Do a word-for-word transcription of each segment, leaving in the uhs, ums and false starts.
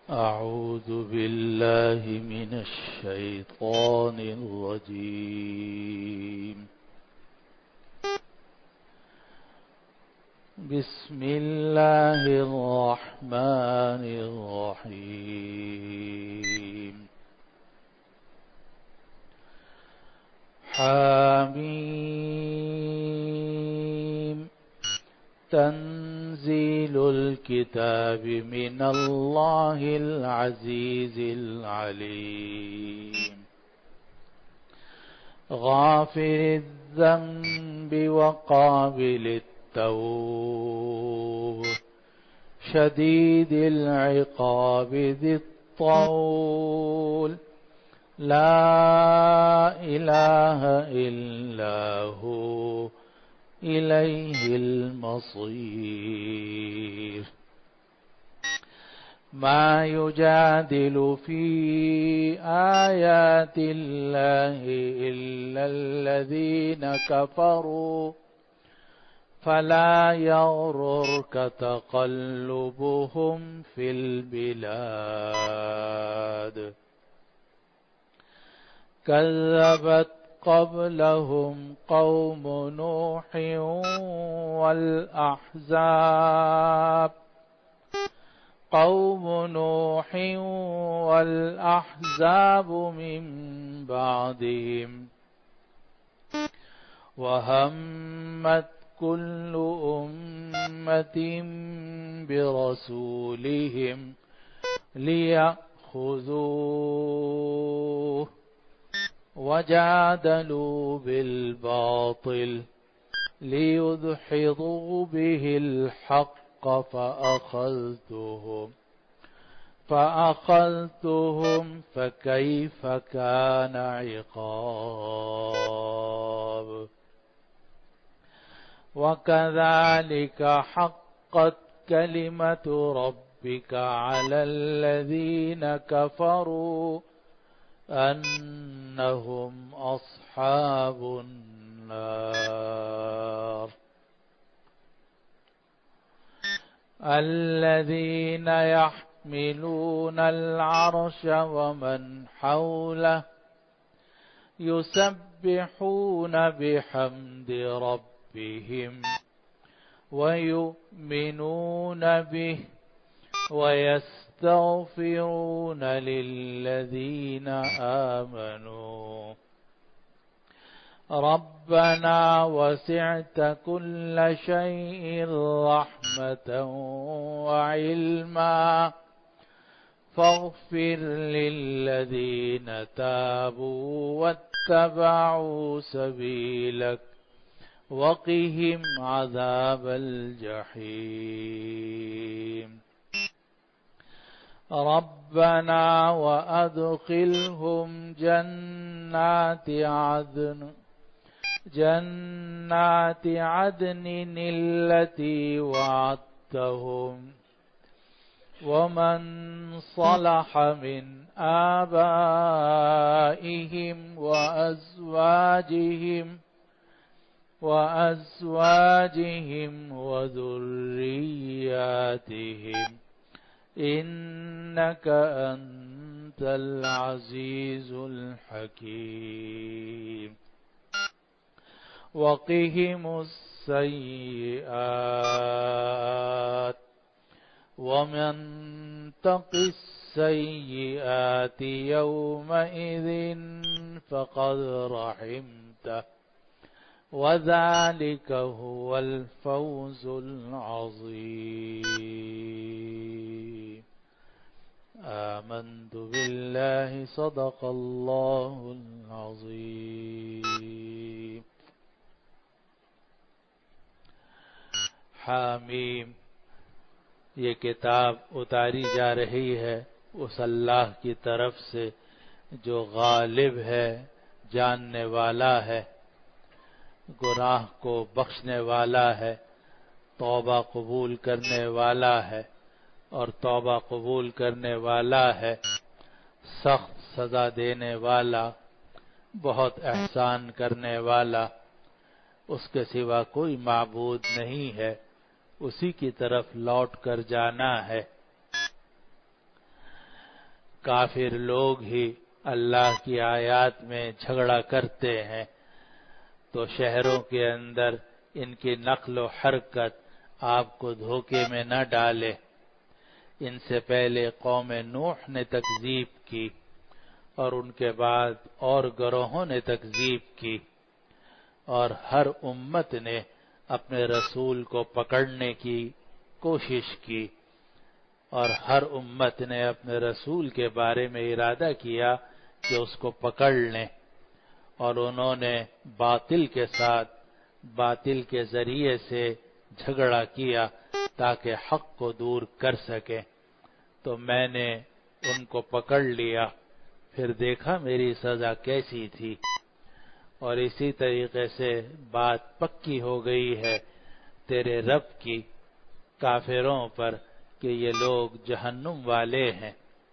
أعوذ بالله من الشيطان الرجيم. بسم الله الرحمن الرحيم. حميم. تنزيل الكتاب من الله العزيز العليم. غافر الذنب وقابل التوب، شديد العقاب ذي الطول، لا إله إلا هو إليه المصير. ما يجادل في آيات الله إلا الذين كفروا، فلا يغررك تقلبهم في البلاد. كذبت قبلهم قوم نوح والأحزاب قوم نوح والأحزاب من بعدهم، وهمت كل أمة برسولهم ليأخذوه، وجادلوا بالباطل ليدحضوا به الحق، فأخذتهم فأخذتهم فكيف كان عقاب. وكذلك حقت كلمة ربك على الذين كفروا أنهم أصحاب النار. الذين يحملون العرش ومن حوله يسبحون بحمد ربهم ويؤمنون به ويستغفرون للذين آمنوا ربنا وسعت كل شيء رحمة وعلما فاغفر للذين تابوا واتبعوا سبيلك وقهم عذاب الجحيم. ربنا وأدخلهم جنات عدن جنات عدن التي وعدتهم ومن صلح من آبائهم وأزواجهم وأزواجهم وذرياتهم إنك أنت العزيز الحكيم. وقهم السيئات ومن تق السيئات يومئذ فقد رحمته وذلك هو الفوز العظيم. آمنت بالله صدق الله العظيم. حامیم، یہ کتاب اتاری جا رہی ہے اس اللہ کی طرف سے جو غالب ہے، جاننے والا ہے، گناہ کو بخشنے والا ہے، توبہ قبول کرنے والا ہے اور توبہ قبول کرنے والا ہے، سخت سزا دینے والا، بہت احسان کرنے والا، اس کے سوا کوئی معبود نہیں ہے، اسی کی طرف لوٹ کر جانا ہے۔ کافر لوگ ہی اللہ کی آیات میں جھگڑا کرتے ہیں، تو شہروں کے اندر ان کی نقل و حرکت آپ کو دھوکے میں نہ ڈالے۔ ان سے پہلے قوم نوح نے تکذیب کی اور ان کے بعد اور گروہوں نے تکذیب کی، اور ہر امت نے اپنے رسول کو پکڑنے کی کوشش کی، اور ہر امت نے اپنے رسول کے بارے میں ارادہ کیا کہ اس کو پکڑ لیں، اور انہوں نے باطل کے ساتھ باطل کے ذریعے سے جھگڑا کیا تاکہ حق کو دور کر سکیں۔ تو میں نے ان کو پکڑ لیا، پھر دیکھا میری سزا کیسی تھی، اور اسی طریقے سے بات پکی ہو گئی ہے تیرے رب کی کافروں پر کہ یہ لوگ جہنم والے ہیں۔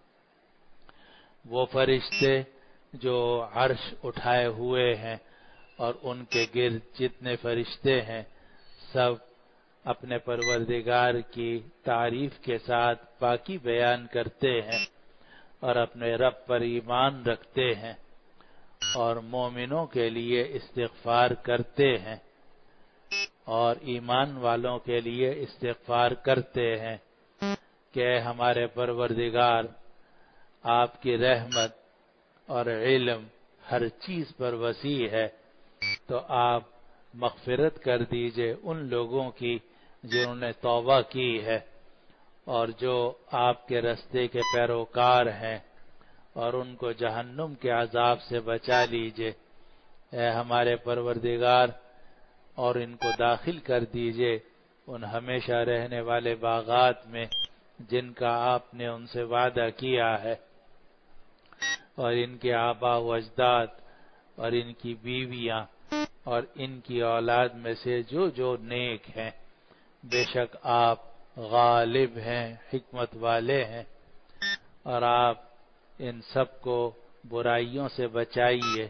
وہ فرشتے جو عرش اٹھائے ہوئے ہیں اور ان کے گرد جتنے فرشتے ہیں، سب اپنے پروردگار کی تعریف کے ساتھ پاکی بیان کرتے ہیں اور اپنے رب پر ایمان رکھتے ہیں، اور مومنوں کے لیے استغفار کرتے ہیں، اور ایمان والوں کے لیے استغفار کرتے ہیں کہ اے ہمارے پروردگار، آپ کی رحمت اور علم ہر چیز پر وسیع ہے، تو آپ مغفرت کر دیجئے ان لوگوں کی جنہوں نے توبہ کی ہے اور جو آپ کے رستے کے پیروکار ہیں، اور ان کو جہنم کے عذاب سے بچا لیجئے۔ اے ہمارے پروردگار، اور ان کو داخل کر دیجئے ان ہمیشہ رہنے والے باغات میں جن کا آپ نے ان سے وعدہ کیا ہے، اور ان کے آبا و اجداد اور ان کی بیویاں اور ان کی اولاد میں سے جو جو نیک ہیں، بے شک آپ غالب ہیں، حکمت والے ہیں، اور آپ ان سب کو برائیوں سے بچائیے۔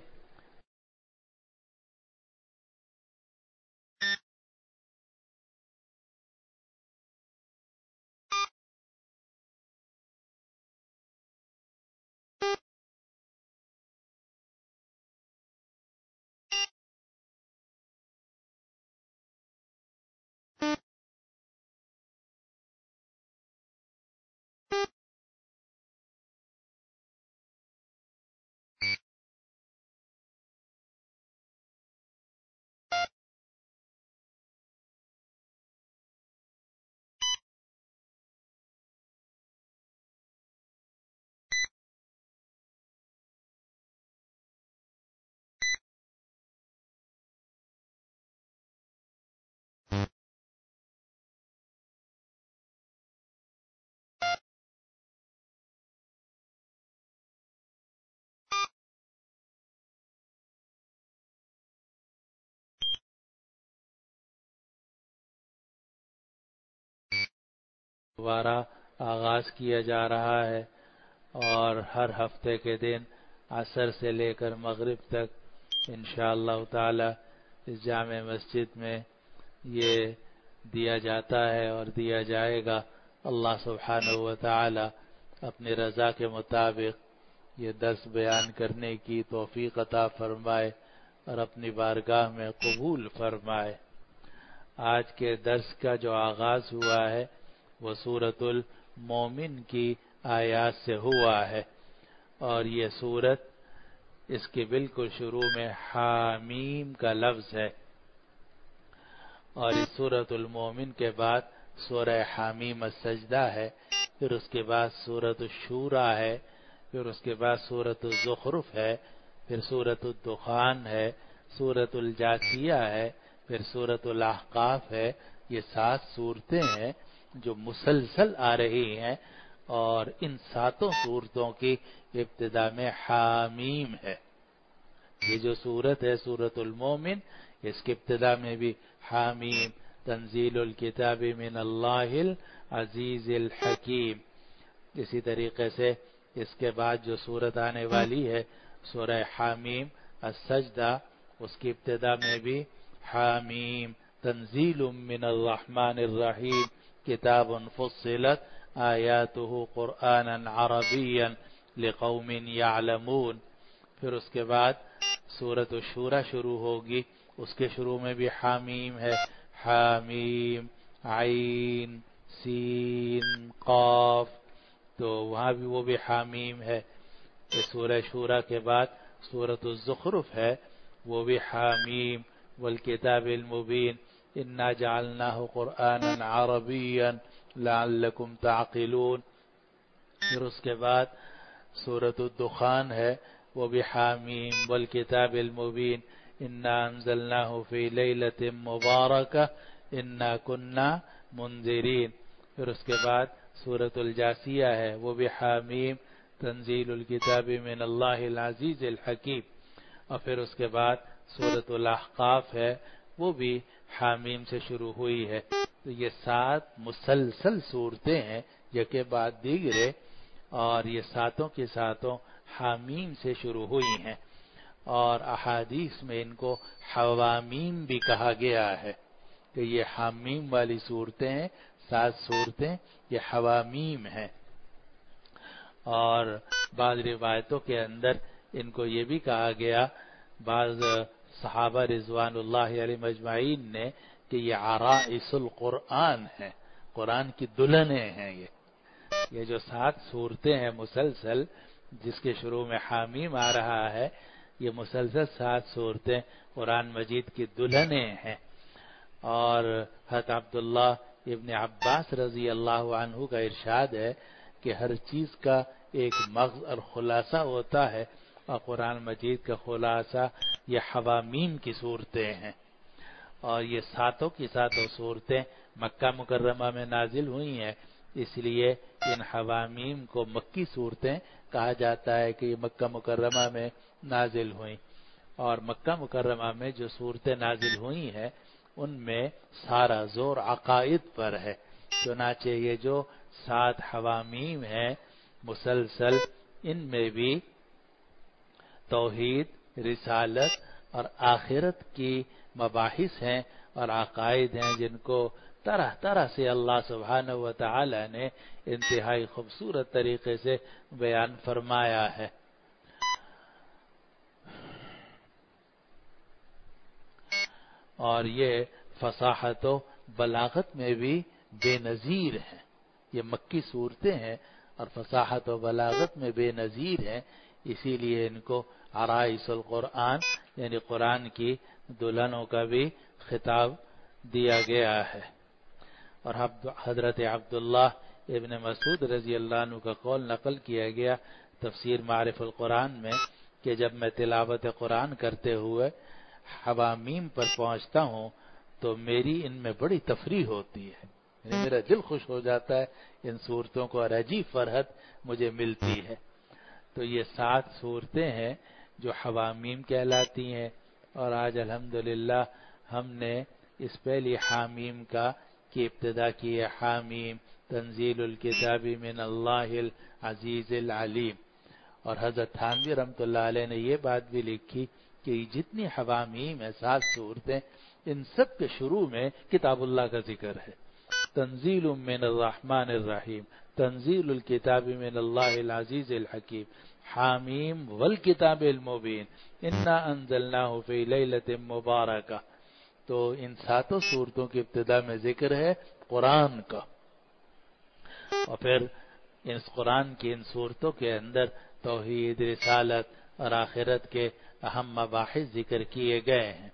دوبارہ آغاز کیا جا رہا ہے، اور ہر ہفتے کے دن عصر سے لے کر مغرب تک انشاءاللہ تعالی اس جامع مسجد میں یہ دیا جاتا ہے اور دیا جائے گا۔ اللہ سبحانہ و تعالی اپنی رضا کے مطابق یہ درس بیان کرنے کی توفیق عطا فرمائے اور اپنی بارگاہ میں قبول فرمائے۔ آج کے درس کا جو آغاز ہوا ہے وہ سورۃ المومن کی آیات سے ہوا ہے، اور یہ سورت اس کے بالکل شروع میں حامیم کا لفظ ہے، اور اس سورۃ المومن کے بعد سورہ حامیم السجدہ ہے، پھر اس کے بعد سورۃ الشورى ہے، پھر اس کے بعد سورۃ الزخرف ہے، پھر سورۃ الدخان ہے، سورۃ الجاثیہ ہے، پھر سورۃ الاحقاف ہے۔ یہ سات صورتیں ہیں جو مسلسل آ رہی ہیں، اور ان ساتوں صورتوں کی ابتدا میں حامیم ہے۔ یہ جو صورت ہے سورۃ المومن، اس کی ابتدا میں بھی حامیم تنزیل الکتاب من اللہ العزیز الحکیم۔ اسی طریقے سے اس کے بعد جو صورت آنے والی ہے سورہ حامیم السجدہ، اس کی ابتدا میں بھی حامیم تنزیل من الرحمن الرحیم کتاب فصلت آیاتہ قرآنا عربیا لقوم یعلمون. پھر اس کے بعد سورۃ الشورى شروع ہوگی، اس کے شروع میں بھی حامیم ہے، حامیم عین سین قاف، تو وہاں بھی وہ بھی حامیم ہے. سورہ شورى کے بعد سورۃ الزخرف ہے، وہ بھی حامیم والکتاب المبین انا جعلناہ قرآنا عربیا لعلکم تعقلون. پھر اس کے بعد سورۃ الدخان ہے، وہ بھی حامیم والکتاب المبین انا انزلناہ فی لیلۃ مبارکہ انا کنا منذرین. پھر اس کے بعد سورۃ الجاثیہ ہے، وہ بھی حامیم تنزیل الکتاب من اللہ العزیز الحکیم. اور پھر اس کے بعد سورۃ الاحقاف ہے، وہ بھی حامیم سے شروع ہوئی ہے. تو یہ سات مسلسل صورتیں ہیں یکے بعد دیگرے، اور یہ ساتوں کے ساتوں حامیم سے شروع ہوئی ہیں. اور احادیث میں ان کو حوامیم بھی کہا گیا ہے کہ یہ حامیم والی صورتیں ہیں، سات صورتیں یہ حوامیم ہیں. اور بعض روایتوں کے اندر ان کو یہ بھی کہا گیا، بعض صحابہ رضوان اللہ علیہم اجمعین نے، کہ یہ عرائس القرآن ہے، قرآن کی دلہنیں ہیں. یہ یہ جو سات صورتیں ہیں مسلسل، جس کے شروع میں حامیم آ رہا ہے، یہ مسلسل سات صورتیں قرآن مجید کی دلہنیں ہیں. اور حضرت عبداللہ ابن عباس رضی اللہ عنہ کا ارشاد ہے کہ ہر چیز کا ایک مغز اور خلاصہ ہوتا ہے، اور قرآن مجید کا خلاصہ یہ حوامیم کی صورتیں ہیں. اور یہ ساتوں کی ساتوں صورتیں مکہ مکرمہ میں نازل ہوئی ہیں، اس لیے ان حوامیم کو مکی صورتیں کہا جاتا ہے کہ یہ مکہ مکرمہ میں نازل ہوئیں. اور مکہ مکرمہ میں جو صورتیں نازل ہوئی ہیں ان میں سارا زور عقائد پر ہے. چنانچہ یہ جو سات حوامیم ہیں مسلسل، ان میں بھی توحید، رسالت اور آخرت کی مباحث ہیں اور عقائد ہیں، جن کو طرح طرح سے اللہ سبحانہ و تعالی نے انتہائی خوبصورت طریقے سے بیان فرمایا ہے. اور یہ فصاحت و بلاغت میں بھی بے نظیر ہیں. یہ مکی صورتیں ہیں اور فصاحت و بلاغت میں بے نظیر ہیں، اسی لیے ان کو عرائس القرآن یعنی قرآن کی دلہنوں کا بھی خطاب دیا گیا ہے. اور حضرت عبداللہ ابن مسعود رضی اللہ عنہ کا قول نقل کیا گیا تفسیر معارف القرآن میں کہ جب میں تلاوت قرآن کرتے ہوئے حوامیم پر پہنچتا ہوں تو میری ان میں بڑی تفریح ہوتی ہے، یعنی میرا دل خوش ہو جاتا ہے ان صورتوں کو، اور عجیب فرحت مجھے ملتی ہے. تو یہ سات صورتیں ہیں جو حوامیم کہلاتی ہیں. اور آج الحمدللہ ہم نے اس پہلی حامیم کا کی ابتدا کی ہے، حامیم تنزیل الکتاب من اللہ العزیز العلیم. اور حضرت تھانوی رحمۃ اللہ علیہ نے یہ بات بھی لکھی کہ جتنی حوامیم ہے سات صورتیں، ان سب کے شروع میں کتاب اللہ کا ذکر ہے. تنزیل من الرحمن الرحیم، تنزیل الکتاب من اللہ العزیز الحکیم، حامیم والکتاب المبین انا انزلناہ فی لیلۃ مبارکہ. تو ان ساتوں صورتوں کی ابتدا میں ذکر ہے قرآن کا، اور پھر اس قرآن کی ان صورتوں کے اندر توحید، رسالت اور آخرت کے اہم مباحث ذکر کیے گئے ہیں.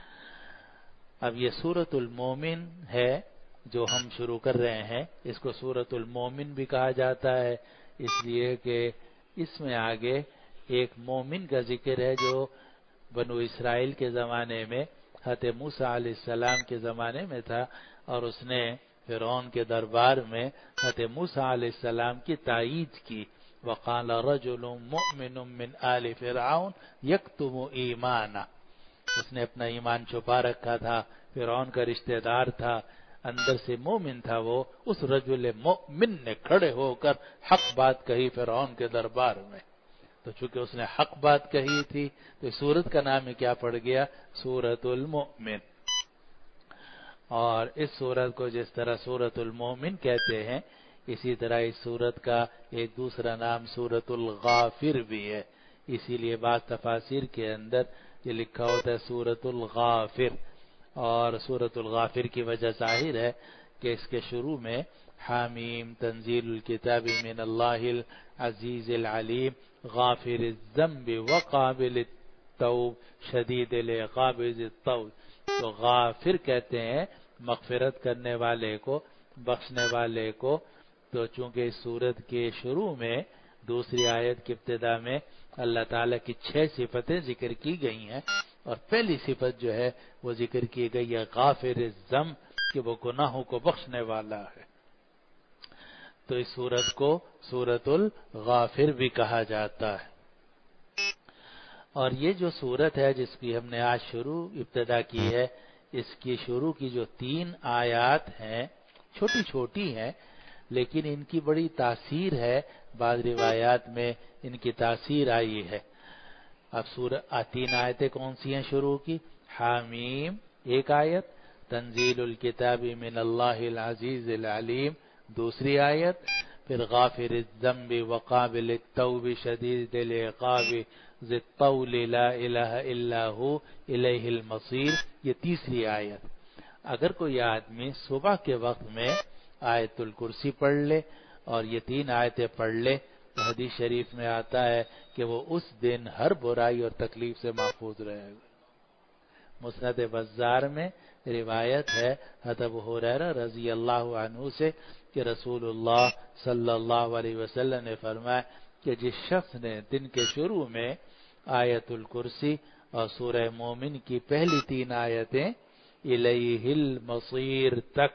اب یہ سورۃ المومن ہے جو ہم شروع کر رہے ہیں، اس کو سورۃ المومن بھی کہا جاتا ہے اس لیے کہ اس میں آگے ایک مومن کا ذکر ہے جو بنو اسرائیل کے زمانے میں حضرت موسیٰ علیہ السلام کے زمانے میں تھا، اور اس نے فرعون کے دربار میں حضرت موسیٰ علیہ السلام کی تائید کی. وقال رجل مؤمن من آل فرعون یکتم ایمانہ، اس نے اپنا ایمان چھپا رکھا تھا، فرعون کا رشتہ دار تھا، اندر سے مومن تھا وہ. اس رجل مؤمن نے کھڑے ہو کر حق بات کہی فرعون کے دربار میں. تو چونکہ اس نے حق بات کہی تھی تو اس سورت کا نام کیا پڑ گیا؟ سورۃ المؤمن. اور اس سورت کو جس طرح سورۃ المومن کہتے ہیں، اسی طرح اس سورت کا ایک دوسرا نام سورۃ الغافر بھی ہے، اسی لیے بعض تفاسیر کے اندر یہ لکھا ہوتا ہے سورۃ الغافر، اور سورۃ الغافر کی وجہ ظاہر ہے کہ اس کے شروع میں حامیم تنزیل الکتاب من اللہ العزیز العلیم غافر الذنب وقابل التوب شدید العقاب ذی الطول، تو غافر کہتے ہیں مغفرت کرنے والے کو، بخشنے والے کو۔ تو چونکہ اس سورت کے شروع میں دوسری آیت کی ابتدا میں اللہ تعالیٰ کی چھ صفتیں ذکر کی گئی ہیں، اور پہلی صفت جو ہے وہ ذکر کی گئی ہے غافر الذنب، کہ وہ گناہوں کو بخشنے والا ہے، تو اس سورت کو سورۃ الغافر بھی کہا جاتا ہے۔ اور یہ جو سورت ہے جس کی ہم نے آج شروع ابتدا کی ہے، اس کی شروع کی جو تین آیات ہیں چھوٹی چھوٹی ہیں، لیکن ان کی بڑی تاثیر ہے، بعض روایات میں ان کی تاثیر آئی ہے۔ اب سورہ تین آیتیں کون سی ہیں شروع کی؟ حامیم ایک آیت، تنزیل الکتاب من اللہ العزیز العلیم دوسری آیت، پھر غافر الذنب وقابل التوب شدید العقاب ذی الطول لا الہ الا ہو الیہ المصیر، یہ تیسری آیت۔ اگر کوئی آدمی صبح کے وقت میں آیت الکرسی پڑھ لے اور یہ تین آیتیں پڑھ لے تو حدیث شریف میں آتا ہے کہ وہ اس دن ہر برائی اور تکلیف سے محفوظ رہے گا۔ مسند بزار میں روایت ہے حضرت ابو ہریرہ رضی اللہ عنہ سے کہ رسول اللہ صلی اللہ علیہ وسلم نے فرمایا کہ جس شخص نے دن کے شروع میں آیت الکرسی اور سورہ مومن کی پہلی تین آیتیں الیہ المصیر تک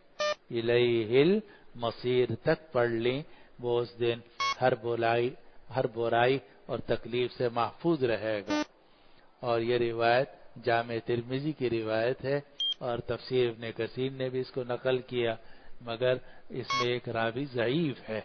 الیہ المصیر تک پڑھ لیں، وہ اس دن ہر برائی ہر برائی اور تکلیف سے محفوظ رہے گا۔ اور یہ روایت جامع ترمذی کی روایت ہے، اور تفسیر ابن کثیر نے بھی اس کو نقل کیا، مگر اس میں ایک راوی ضعیف ہے۔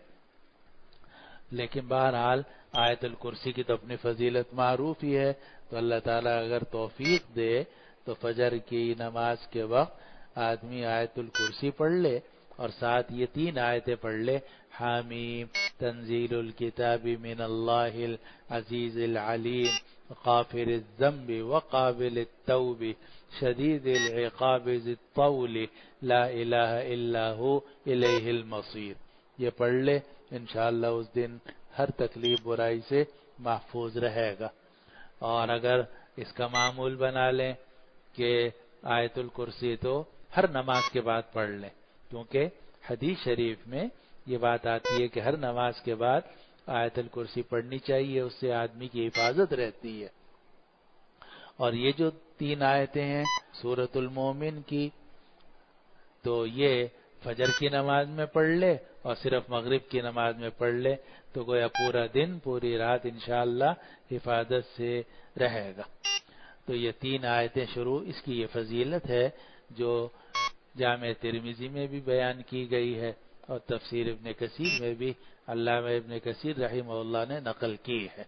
لیکن بہرحال آیت الکرسی کی تو اپنی فضیلت معروف ہی ہے، تو اللہ تعالیٰ اگر توفیق دے تو فجر کی نماز کے وقت آدمی آیت الکرسی پڑھ لے اور ساتھ یہ تین آیتیں پڑھ لے، حامیم تنزیل الکتاب من اللہ العزیز العلیم غافر الذنب وقابل التوب شدید العقاب ذی الطول لا الہ الا ہو الیہ المصیر، یہ پڑھ لے انشاءاللہ اس دن ہر تکلیف برائی سے محفوظ رہے گا۔ اور اگر اس کا معمول بنا لیں کہ آیت الکرسی تو ہر نماز کے بعد پڑھ لیں، کیونکہ حدیث شریف میں یہ بات آتی ہے کہ ہر نماز کے بعد آیت الکرسی پڑھنی چاہیے، اس سے آدمی کی حفاظت رہتی ہے۔ اور یہ جو تین آیتیں ہیں سورۃ المومن کی، تو یہ فجر کی نماز میں پڑھ لے اور صرف مغرب کی نماز میں پڑھ لے تو گویا پورا دن پوری رات انشاءاللہ حفاظت سے رہے گا۔ تو یہ تین آیتیں شروع، اس کی یہ فضیلت ہے جو جامع ترمذی میں بھی بیان کی گئی ہے اور تفسیر ابن کثیر میں بھی علامہ ابن کثیر رحمہ اللہ نے نقل کی ہے۔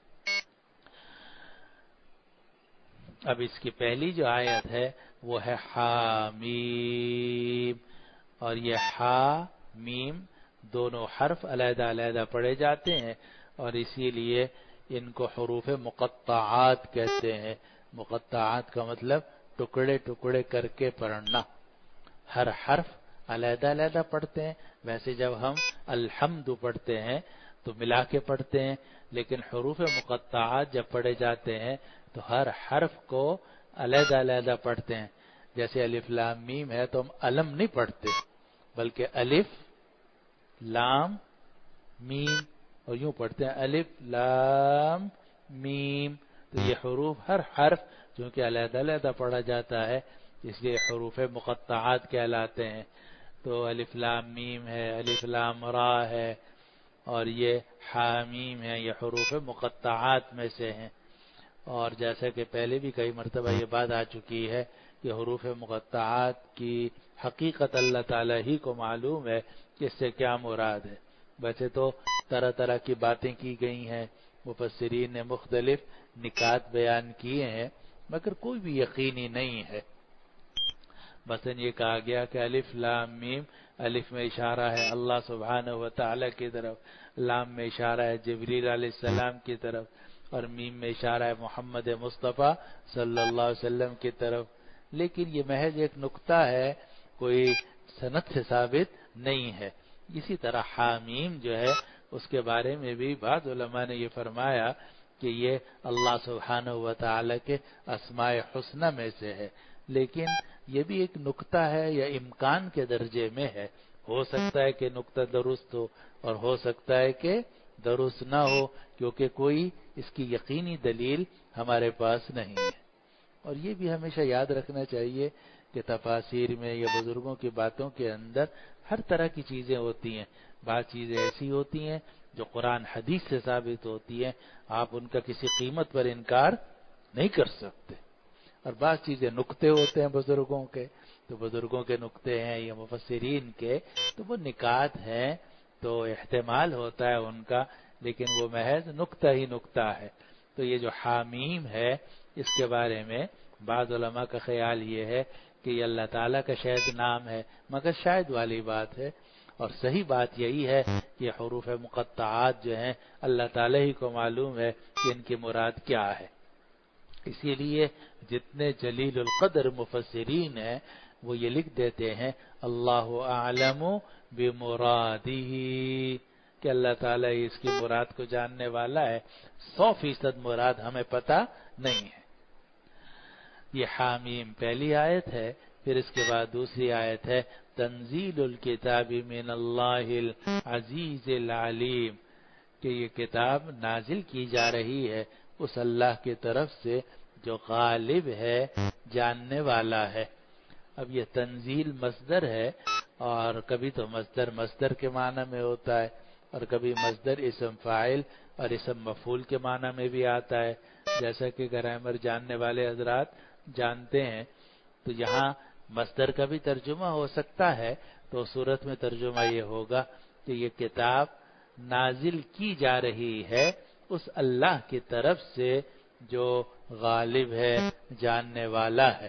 اب اس کی پہلی جو آیت ہے وہ ہے حامیم، اور یہ حا میم دونوں حرف علیحدہ علیحدہ پڑھے جاتے ہیں، اور اسی لیے ان کو حروف مقطعات کہتے ہیں۔ مقطعات کا مطلب ٹکڑے ٹکڑے کر کے پڑھنا، ہر حرف علیحدہ علیحدہ پڑھتے ہیں۔ ویسے جب ہم الحمد پڑھتے ہیں تو ملا کے پڑھتے ہیں، لیکن حروف مقطعات جب پڑھے جاتے ہیں تو ہر حرف کو علیحدہ علیحدہ پڑھتے ہیں۔ جیسے الف لام میم ہے تو ہم علم نہیں پڑھتے، بلکہ الف لام میم، اور یوں پڑھتے ہیں الف لام میم۔ تو یہ حروف ہر حرف چونکہ علیحدہ علیحدہ پڑھا جاتا ہے اس لیے حروف مقطعات کہلاتے ہیں۔ تو الف لام میم ہے، الف لام را ہے، اور یہ حامیم ہے، یہ حروف مقطعات میں سے ہیں۔ اور جیسا کہ پہلے بھی کئی مرتبہ یہ بات آ چکی ہے کہ حروف مقطعات کی حقیقت اللہ تعالیٰ ہی کو معلوم ہے کہ اس سے کیا مراد ہے۔ ویسے تو طرح طرح کی باتیں کی گئی ہیں، مفسرین نے مختلف نکات بیان کیے ہیں، مگر کوئی بھی یقینی نہیں ہے۔ مثلا یہ کہا گیا کہ الف لام میم، الف میں اشارہ ہے اللہ سبحانہ و تعالی کی طرف، لام میں اشارہ ہے جبریل علیہ السلام کی طرف، اور میم میں اشارہ ہے محمد مصطفیٰ صلی اللہ علیہ وسلم کی طرف، لیکن یہ محض ایک نقطہ ہے، کوئی سند سے ثابت نہیں ہے۔ اسی طرح حامیم جو ہے اس کے بارے میں بھی بعض علماء نے یہ فرمایا کہ یہ اللہ سبحانہ و تعالی کے اسماء حسنی میں سے ہے، لیکن یہ بھی ایک نقطہ ہے یا امکان کے درجے میں ہے، ہو سکتا ہے کہ نقطہ درست ہو اور ہو سکتا ہے کہ درست نہ ہو، کیونکہ کوئی اس کی یقینی دلیل ہمارے پاس نہیں ہے۔ اور یہ بھی ہمیشہ یاد رکھنا چاہیے کہ تفاسیر میں یا بزرگوں کی باتوں کے اندر ہر طرح کی چیزیں ہوتی ہیں، بعض چیزیں ایسی ہوتی ہیں جو قرآن حدیث سے ثابت ہوتی ہیں، آپ ان کا کسی قیمت پر انکار نہیں کر سکتے، اور بعض چیزیں نقطے ہوتے ہیں بزرگوں کے، تو بزرگوں کے نقطے ہیں یا مفسرین کے تو وہ نکات ہیں، تو احتمال ہوتا ہے ان کا، لیکن وہ محض نقطہ ہی نقطہ ہے۔ تو یہ جو حامیم ہے اس کے بارے میں بعض علماء کا خیال یہ ہے کہ یہ اللہ تعالیٰ کا شاید نام ہے، مگر شاید والی بات ہے، اور صحیح بات یہی ہے کہ حروف مقطعات جو ہیں اللہ تعالیٰ ہی کو معلوم ہے کہ ان کی مراد کیا ہے۔ اسی لیے جتنے جلیل القدر مفسرین ہیں وہ یہ لکھ دیتے ہیں اللہ اعلم بمرادہ، کہ اللہ تعالیٰ اس کی مراد کو جاننے والا ہے، سو فیصد مراد ہمیں پتہ نہیں ہے۔ یہ حامیم پہلی آیت ہے، پھر اس کے بعد دوسری آیت ہے تنزیل الکتاب من اللہ العزیز العلیم، کہ یہ کتاب نازل کی جا رہی ہے اس اللہ کی طرف سے جو غالب ہے، جاننے والا ہے۔ اب یہ تنزیل مصدر ہے، اور کبھی تو مصدر مصدر کے معنی میں ہوتا ہے، اور کبھی مصدر اسم فاعل اور اسم مفعول کے معنی میں بھی آتا ہے، جیسا کہ گرامر جاننے والے حضرات جانتے ہیں۔ تو یہاں مصدر کا بھی ترجمہ ہو سکتا ہے، تو صورت میں ترجمہ یہ ہوگا کہ یہ کتاب نازل کی جا رہی ہے اس اللہ کی طرف سے جو غالب ہے، جاننے والا ہے،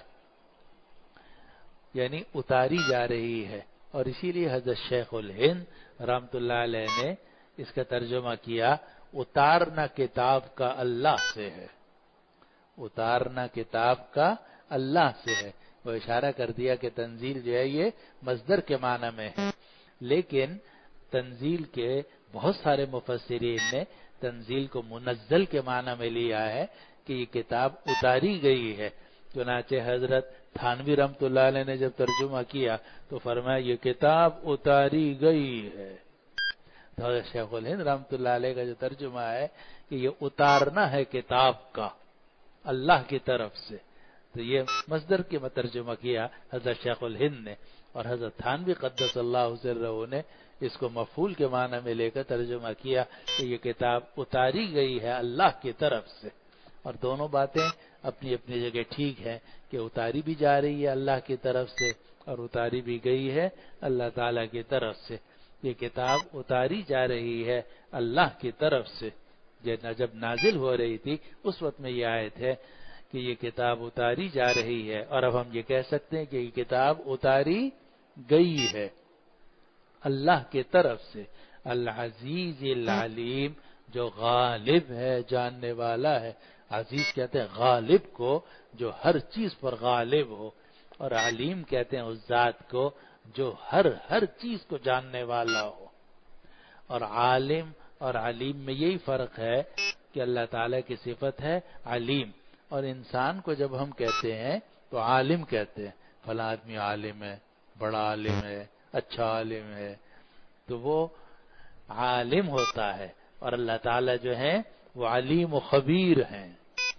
یعنی اتاری جا رہی ہے۔ اور اسی لیے حضرت شیخ الہند رحمۃ اللہ علیہ نے اس کا ترجمہ کیا اتارنا کتاب کا اللہ سے ہے، اتارنا کتاب کا اللہ سے ہے۔ وہ اشارہ کر دیا کہ تنزیل جو ہے یہ مصدر کے معنی میں ہے، لیکن تنزیل کے بہت سارے مفسرین نے تنزیل کو منزل کے معنی میں لیا ہے کہ یہ کتاب اتاری گئی ہے۔ چنانچہ حضرت تھانوی رحمۃ اللہ علیہ نے جب ترجمہ کیا تو فرمایا یہ کتاب اتاری گئی ہے۔ تو حضرت شیخ الہند رحمۃ اللہ علیہ کا جو ترجمہ ہے کہ یہ اتارنا ہے کتاب کا اللہ کی طرف سے، تو یہ مصدر کے ترجمہ کیا حضرت شیخ الہند نے، اور حضرت تھانوی قدس اللہ سرہ نے اس کو مفعول کے معنی میں لے کر ترجمہ کیا کہ یہ کتاب اتاری گئی ہے اللہ کی طرف سے۔ اور دونوں باتیں اپنی اپنی جگہ ٹھیک ہیں کہ اتاری بھی جا رہی ہے اللہ کی طرف سے اور اتاری بھی گئی ہے اللہ تعالیٰ کی طرف سے۔ یہ کتاب اتاری جا رہی ہے اللہ کی طرف سے، جب نازل ہو رہی تھی اس وقت میں یہ آیت ہے کہ یہ کتاب اتاری جا رہی ہے، اور اب ہم یہ کہہ سکتے ہیں کہ یہ کتاب اتاری گئی ہے اللہ کی طرف سے، العزیز العلیم، جو غالب ہے، جاننے والا ہے۔ عزیز کہتے ہیں غالب کو جو ہر چیز پر غالب ہو، اور علیم کہتے ہیں اس ذات کو جو ہر ہر چیز کو جاننے والا ہو۔ اور عالم اور علیم میں یہی فرق ہے کہ اللہ تعالیٰ کی صفت ہے علیم، اور انسان کو جب ہم کہتے ہیں تو عالم کہتے ہیں، فلاں آدمی عالم ہے، بڑا عالم ہے، اچھا عالم ہے، تو وہ عالم ہوتا ہے، اور اللہ تعالیٰ جو ہے وہ علیم و خبیر ہیں۔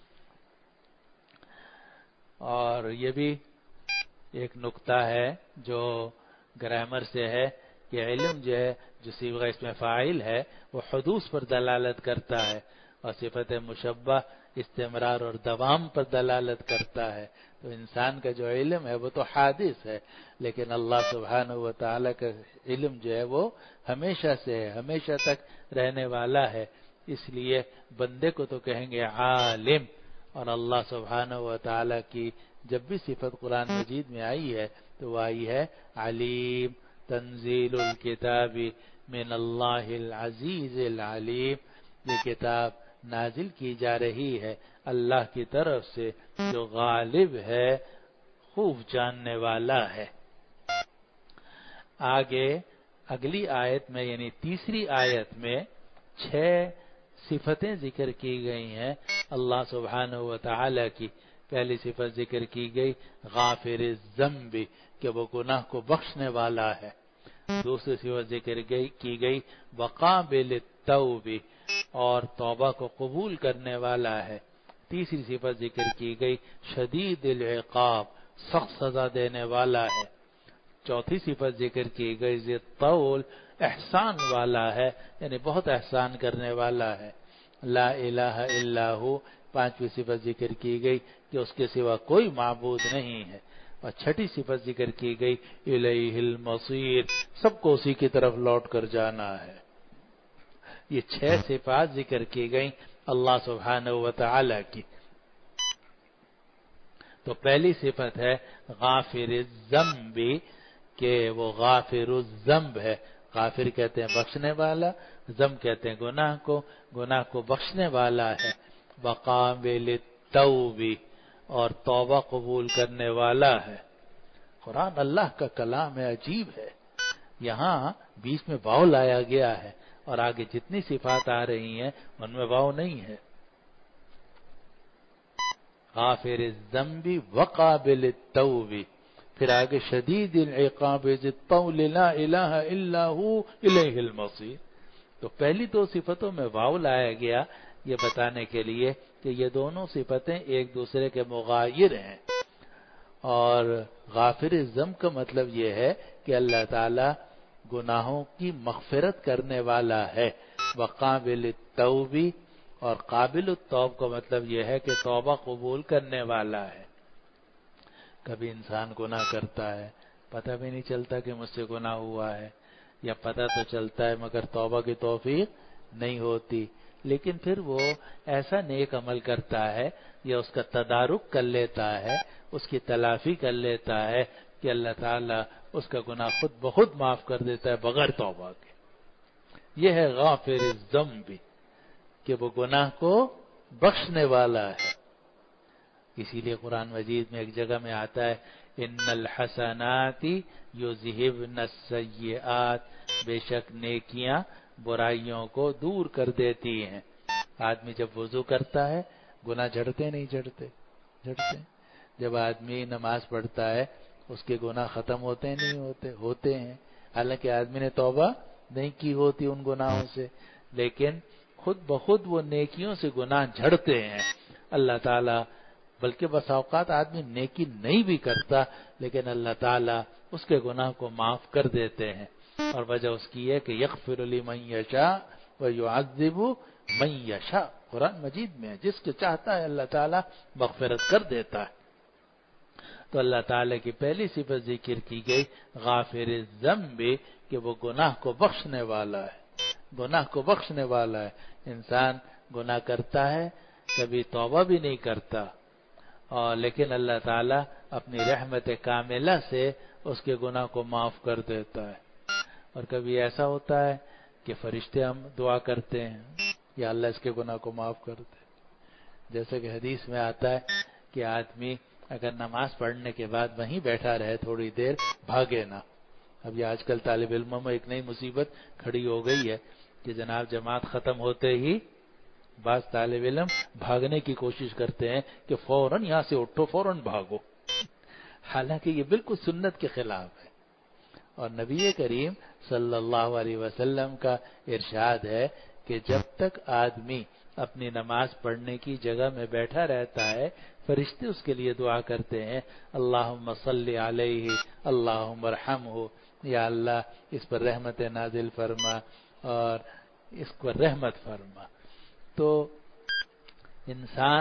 اور یہ بھی ایک نقطہ ہے جو گرامر سے ہے کہ علم جو ہے جو صیغہ اس میں فاعل ہے وہ حدوث پر دلالت کرتا ہے، اور صفت مشبہ استمرار اور دوام پر دلالت کرتا ہے۔ تو انسان کا جو علم ہے وہ تو حادث ہے، لیکن اللہ سبحانہ و تعالیٰ کا علم جو ہے وہ ہمیشہ سے ہے، ہمیشہ تک رہنے والا ہے۔ اس لیے بندے کو تو کہیں گے عالم، اور اللہ سبحانہ و تعالیٰ کی جب بھی صفت قرآن مجید میں آئی ہے تو وہ آئی ہے علیم، تنزیل الکتاب من اللہ العزیز العلیم، یہ کتاب نازل کی جا رہی ہے اللہ کی طرف سے جو غالب ہے، خوب جاننے والا ہے۔ آگے اگلی آیت میں یعنی تیسری آیت میں چھ صفتیں ذکر کی گئی ہیں اللہ سبحانہ و تعالی کی۔ پہلی صفت ذکر کی گئی غافر الذنب، کہ وہ گناہ کو بخشنے والا ہے۔ دوسری صفت ذکر کی گئی وقابل التوب، اور توبہ کو قبول کرنے والا ہے۔ تیسری صفت ذکر کی گئی شدید العقاب، سخت سزا دینے والا ہے۔ چوتھی صفت ذکر کی گئی ذی الطول، احسان والا ہے، یعنی بہت احسان کرنے والا ہے۔ لا الہ الا ہو، پانچویں صفت ذکر کی گئی کہ اس کے سوا کوئی معبود نہیں ہے۔ اور چھٹی صفت ذکر کی گئی الیہ المصیر، سب کو اسی کی طرف لوٹ کر جانا ہے۔ یہ چھ صفات ذکر کی گئی اللہ سبحانہ و تعالی کی۔ تو پہلی صفت ہے غافر الذنب، کہ وہ غافر الذنب ہے۔ غافر کہتے ہیں بخشنے والا، ذنب کہتے ہیں گناہ کو، گناہ کو بخشنے والا ہے۔ وقابل التوب، اور توبہ قبول کرنے والا ہے۔ قرآن اللہ کا کلام ہے، عجیب ہے۔ یہاں بیچ میں واو لایا گیا ہے، اور آگے جتنی صفات آ رہی ہیں ان میں واو نہیں ہے۔ غافر الذنب وقابل التوب، پھر آگے شدید العقاب ذی الطول لا الہ الا ہو الیہ المصیر۔ تو پہلی دو صفتوں میں واو لایا گیا یہ بتانے کے لیے کہ یہ دونوں صفتیں ایک دوسرے کے مغایر ہیں۔ اور غافر الذنب کا مطلب یہ ہے کہ اللہ تعالی گناہوں کی مغفرت کرنے والا ہے۔ وقابل التوب، اور قابل التوب کا مطلب یہ ہے کہ توبہ قبول کرنے والا ہے۔ کبھی انسان گناہ کرتا ہے، پتہ بھی نہیں چلتا کہ مجھ سے گناہ ہوا ہے، یا پتہ تو چلتا ہے مگر توبہ کی توفیق نہیں ہوتی، لیکن پھر وہ ایسا نیک عمل کرتا ہے یا اس کا تدارک کر لیتا ہے، اس کی تلافی کر لیتا ہے کہ اللہ تعالیٰ اس کا گناہ خود بخود معاف کر دیتا ہے بغیر توبہ کے۔ یہ ہے غافر الذنب، کہ وہ گناہ کو بخشنے والا ہے۔ اسی لیے قرآن مجید میں ایک جگہ میں آتا ہے ان الحسنات یذہبن السیئات، بے شک نیکیاں برائیوں کو دور کر دیتی ہیں۔ آدمی جب وضو کرتا ہے گناہ جھڑتے نہیں جھڑتے جھڑتے جب آدمی نماز پڑھتا ہے اس کے گناہ ختم ہوتے ہیں نہیں ہوتے ہوتے ہیں، حالانکہ آدمی نے توبہ نہیں کی ہوتی ان گناہوں سے، لیکن خود بخود وہ نیکیوں سے گناہ جھڑتے ہیں۔ اللہ تعالیٰ بلکہ بس اوقات آدمی نیکی نہیں بھی کرتا لیکن اللہ تعالیٰ اس کے گناہ کو معاف کر دیتے ہیں، اور وجہ اس کی ہے کہ یغفر لمن یشاء ویعذب من یشاء، قرآن مجید میں ہے جس کے چاہتا ہے اللہ تعالیٰ مغفرت کر دیتا ہے۔ تو اللہ تعالیٰ کی پہلی صفت ذکر کی گئی غافر الذنب، کہ وہ گناہ کو بخشنے والا ہے، گناہ کو بخشنے والا ہے۔ انسان گناہ کرتا ہے، کبھی توبہ بھی نہیں کرتا، اور لیکن اللہ تعالیٰ اپنی رحمت کاملہ سے اس کے گناہ کو معاف کر دیتا ہے۔ اور کبھی ایسا ہوتا ہے کہ فرشتے ہم دعا کرتے ہیں یا اللہ اس کے گناہ کو معاف کر دے، جیسے کہ حدیث میں آتا ہے کہ آدمی اگر نماز پڑھنے کے بعد وہیں بیٹھا رہے تھوڑی دیر، بھاگے نہ۔ اب یہ آج کل طالب علموں میں ایک نئی مصیبت کھڑی ہو گئی ہے کہ جناب جماعت ختم ہوتے ہی بعض طالب علم بھاگنے کی کوشش کرتے ہیں کہ فوراً یہاں سے اٹھو، فوراً بھاگو، حالانکہ یہ بالکل سنت کے خلاف ہے۔ اور نبی کریم صلی اللہ علیہ وسلم کا ارشاد ہے کہ جب تک آدمی اپنی نماز پڑھنے کی جگہ میں بیٹھا رہتا ہے فرشتے اس کے لیے دعا کرتے ہیں اللہم صلی علیہ اللہم ارحمہ، یا اللہ اس پر رحمت نازل فرما اور اس پر رحمت فرما۔ تو انسان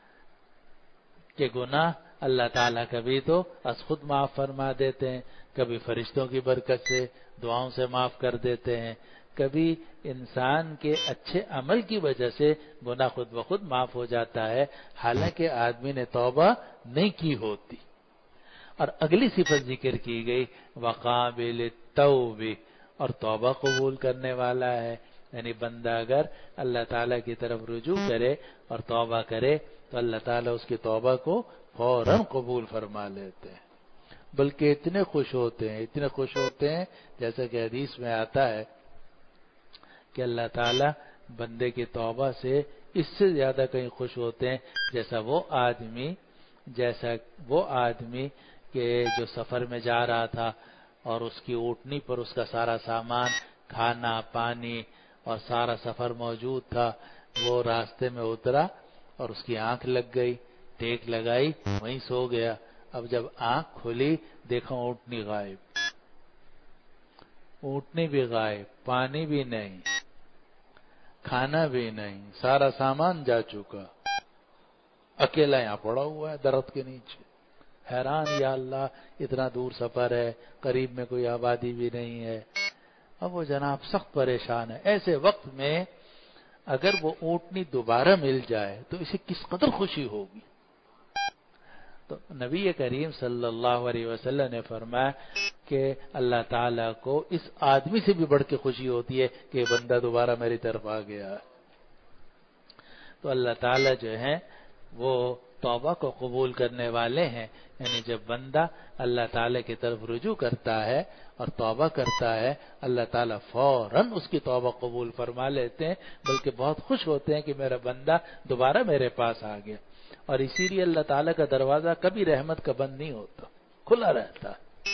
کے گناہ اللہ تعالیٰ کبھی تو از خود معاف فرما دیتے ہیں، کبھی فرشتوں کی برکت سے دعاؤں سے معاف کر دیتے ہیں، کبھی انسان کے اچھے عمل کی وجہ سے گناہ خود بخود معاف ہو جاتا ہے حالانکہ آدمی نے توبہ نہیں کی ہوتی۔ اور اگلی صفت ذکر کی گئی وقابل التوب، اور توبہ قبول کرنے والا ہے، یعنی بندہ اگر اللہ تعالیٰ کی طرف رجوع کرے اور توبہ کرے تو اللہ تعالیٰ اس کی توبہ کو فوراً قبول فرما لیتے ہیں، بلکہ اتنے خوش ہوتے ہیں اتنے خوش ہوتے ہیں جیسا کہ حدیث میں آتا ہے کہ اللہ تعالیٰ بندے کی توبہ سے اس سے زیادہ کہیں خوش ہوتے ہیں جیسا وہ آدمی جیسا وہ آدمی کہ جو سفر میں جا رہا تھا اور اس کی اونٹنی پر اس کا سارا سامان، کھانا پانی اور سارا سفر موجود تھا، وہ راستے میں اترا اور اس کی آنکھ لگ گئی، ٹیک لگائی، وہیں سو گیا۔ اب جب آنکھ کھلی دیکھا اونٹنی غائب، اونٹنی بھی غائب، پانی بھی نہیں، کھانا بھی نہیں، سارا سامان جا چکا، اکیلا یہاں پڑا ہوا ہے درخت کے نیچے، حیران، یا اللہ اتنا دور سفر ہے، قریب میں کوئی آبادی بھی نہیں ہے۔ اب وہ جناب سخت پریشان ہے۔ ایسے وقت میں اگر وہ اونٹنی دوبارہ مل جائے تو اسے کس قدر خوشی ہوگی۔ تو نبی کریم صلی اللہ علیہ وسلم نے فرمایا کہ اللہ تعالیٰ کو اس آدمی سے بھی بڑھ کے خوشی ہوتی ہے کہ یہ بندہ دوبارہ میری طرف آ گیا ہے۔ تو اللہ تعالیٰ جو ہے وہ توبہ کو قبول کرنے والے ہیں، یعنی جب بندہ اللہ تعالیٰ کی طرف رجوع کرتا ہے اور توبہ کرتا ہے اللہ تعالیٰ فوراً اس کی توبہ قبول فرما لیتے ہیں، بلکہ بہت خوش ہوتے ہیں کہ میرا بندہ دوبارہ میرے پاس آ گیا۔ اور اسی لیے اللہ تعالیٰ کا دروازہ کبھی رحمت کا بند نہیں ہوتا، کھلا رہتا۔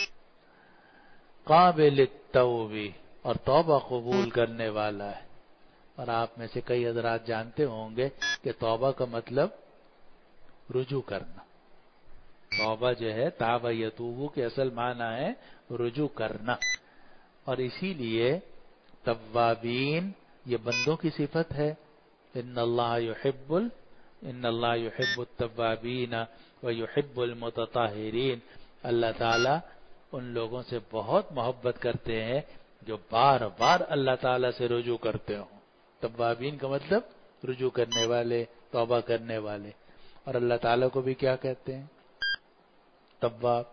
قابل التوب، اور توبہ قبول کرنے والا ہے۔ اور آپ میں سے کئی حضرات جانتے ہوں گے کہ توبہ کا مطلب رجوع کرنا۔ توبہ جو ہے تاب یتوبو کے اصل معنی ہے رجوع کرنا، اور اسی لیے توابین یہ بندوں کی صفت ہے۔ ان اللہ یحب ال ان اللہ یحب التوابین ویحب المتطہرین، اللہ تعالیٰ ان لوگوں سے بہت محبت کرتے ہیں جو بار بار اللہ تعالیٰ سے رجوع کرتے ہوں۔ توابین کا مطلب رجوع کرنے والے، توبہ کرنے والے۔ اور اللہ تعالیٰ کو بھی کیا کہتے ہیں؟ تواب۔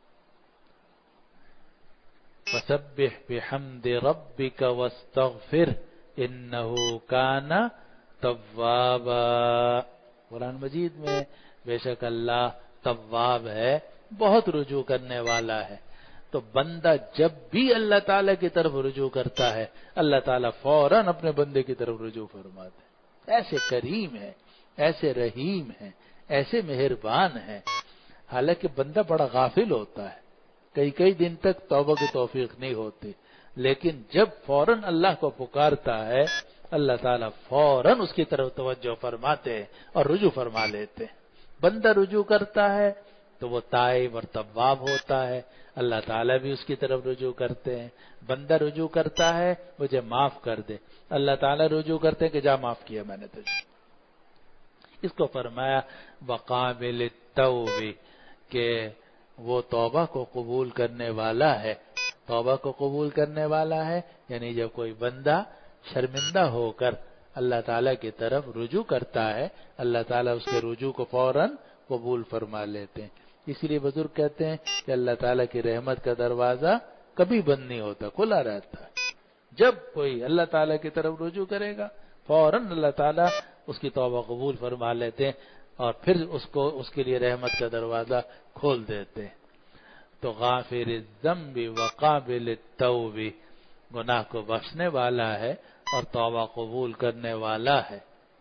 فسبح بحمد ربک واستغفر انہ کان توابا۔ قرآن مجید میں بے شک اللہ تواب ہے، بہت رجوع کرنے والا ہے۔ تو بندہ جب بھی اللہ تعالیٰ کی طرف رجوع کرتا ہے اللہ تعالیٰ فوراً اپنے بندے کی طرف رجوع فرماتے ہیں۔ ایسے کریم ہے، ایسے رحیم ہے، ایسے مہربان ہے۔ حالانکہ بندہ بڑا غافل ہوتا ہے، کئی کئی دن تک توبہ کی توفیق نہیں ہوتی، لیکن جب فوراً اللہ کو پکارتا ہے اللہ تعالیٰ فوراً اس کی طرف توجہ فرماتے ہیں اور رجوع فرما لیتے ہیں۔ بندہ رجوع کرتا ہے تو وہ تائب اور تواب ہوتا ہے، اللہ تعالیٰ بھی اس کی طرف رجوع کرتے ہیں۔ بندہ رجوع کرتا ہے مجھے معاف کر دے، اللہ تعالیٰ رجوع کرتے ہیں کہ جا معاف کیا میں نے تجھے۔ اس کو فرمایا وقابل التوب، کہ وہ توبہ کو قبول کرنے والا ہے۔ توبہ کو قبول کرنے والا ہے یعنی جب کوئی بندہ شرمندہ ہو کر اللہ تعالیٰ کی طرف رجوع کرتا ہے اللہ تعالیٰ اس کے رجوع کو فوراً قبول فرما لیتے ہیں۔ اسی لیے بزرگ کہتے ہیں کہ اللہ تعالیٰ کی رحمت کا دروازہ کبھی بند نہیں ہوتا، کھلا رہتا ہے۔ جب کوئی اللہ تعالیٰ کی طرف رجوع کرے گا فوراً اللہ تعالیٰ اس کی توبہ قبول فرما لیتے ہیں اور پھر اس کو اس کے لیے رحمت کا دروازہ کھول دیتے ہیں۔ تو غافر الذنب وقابل التوب، گناہ کو بخشنے والا ہے اور توبہ قبول کرنے والا ہے۔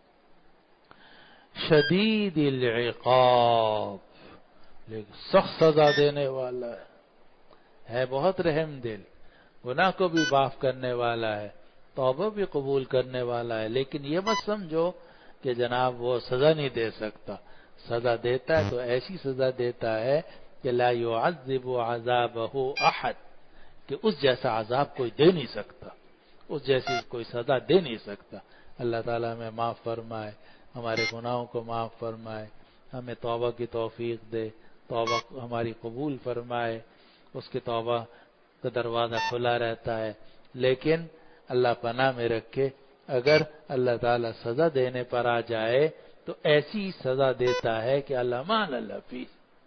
شدید العقاب، لیکن سخت سزا دینے والا ہے، ہے بہت رحم دل، گناہ کو بھی معاف کرنے والا ہے، توبہ بھی قبول کرنے والا ہے، لیکن یہ مت سمجھو کہ جناب وہ سزا نہیں دے سکتا۔ سزا دیتا ہے تو ایسی سزا دیتا ہے کہ لا يعذب عذابہ احد، کہ اس جیسا عذاب کوئی دے نہیں سکتا، اس جیسی کوئی سزا دے نہیں سکتا۔ اللہ تعالیٰ ہمیں معاف فرمائے، ہمارے گناہوں کو معاف فرمائے، ہمیں توبہ کی توفیق دے، توبہ ہماری قبول فرمائے۔ اس کی توبہ کا دروازہ کھلا رہتا ہے، لیکن اللہ پناہ میں رکھے اگر اللہ تعالیٰ سزا دینے پر آ جائے تو ایسی سزا دیتا ہے کہ اللہ مان اللہ فی،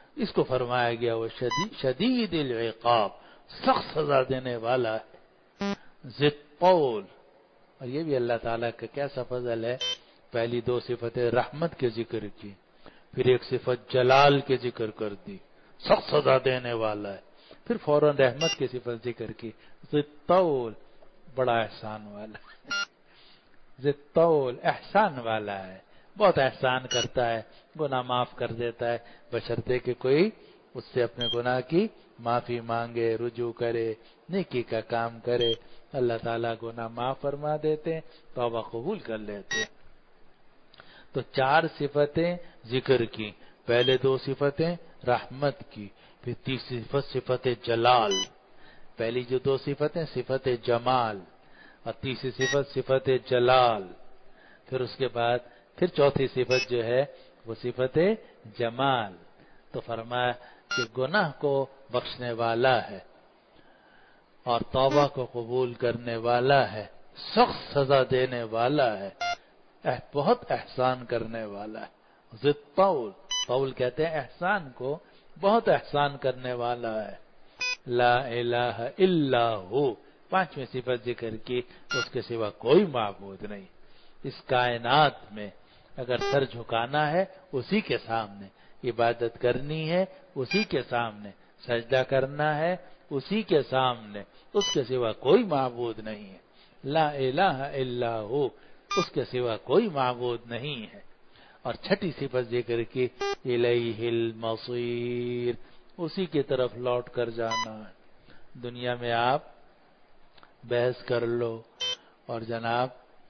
اس کو فرمایا گیا وہ شدید شدید العقاب، سخت سزا دینے والا ہے، ذی الطول۔ اور یہ بھی اللہ تعالیٰ کا کیسا فضل ہے، پہلی دو صفتیں رحمت کے ذکر کی، پھر ایک صفت جلال کے ذکر کر دی، سخت سزا دینے والا ہے، پھر فوراً رحمت کی صفت ذکر کی، ذی الطول، بڑا احسان والا ہے، ذی الطول، احسان والا ہے، بہت احسان کرتا ہے، گناہ معاف کر دیتا ہے، بشرطے کہ کوئی اس سے اپنے گناہ کی معافی مانگے، رجوع کرے، نیکی کا کام کرے، اللہ تعالیٰ گناہ معاف فرما دیتے ہیں، توبہ قبول کر لیتے ہیں۔ تو چار صفتیں ذکر کی، پہلے دو صفتیں رحمت کی، پھر تیسری صفت صفت جلال، پہلی جو دو صفتیں صفت جمال اور تیسری صفت صفت جلال، پھر اس کے بعد پھر چوتھی صفت جو ہے وہ صفت جمال۔ تو فرمایا کہ گناہ کو بخشنے والا ہے اور توبہ کو قبول کرنے والا ہے، سخت سزا دینے والا ہے، بہت احسان کرنے والا ہے، ذی الطول، طول کہتے ہیں احسان کو، بہت احسان کرنے والا ہے، لا الہ الا ہو، پانچویں صفت ذکر کی، اس کے سوا کوئی معبود نہیں اس کائنات میں، اگر سر جھکانا ہے اسی کے سامنے، عبادت کرنی ہے اسی کے سامنے، سجدہ کرنا ہے اسی کے سامنے، اس کے سوا کوئی معبود نہیں ہے، لا الہ الا ہو، اس کے سوا کوئی معبود نہیں ہے۔ اور چھٹی صفت ذکر کی، الیہ المصیر، اسی کی طرف لوٹ کر جانا ہے۔ دنیا میں آپ بحث کر لو اور جناب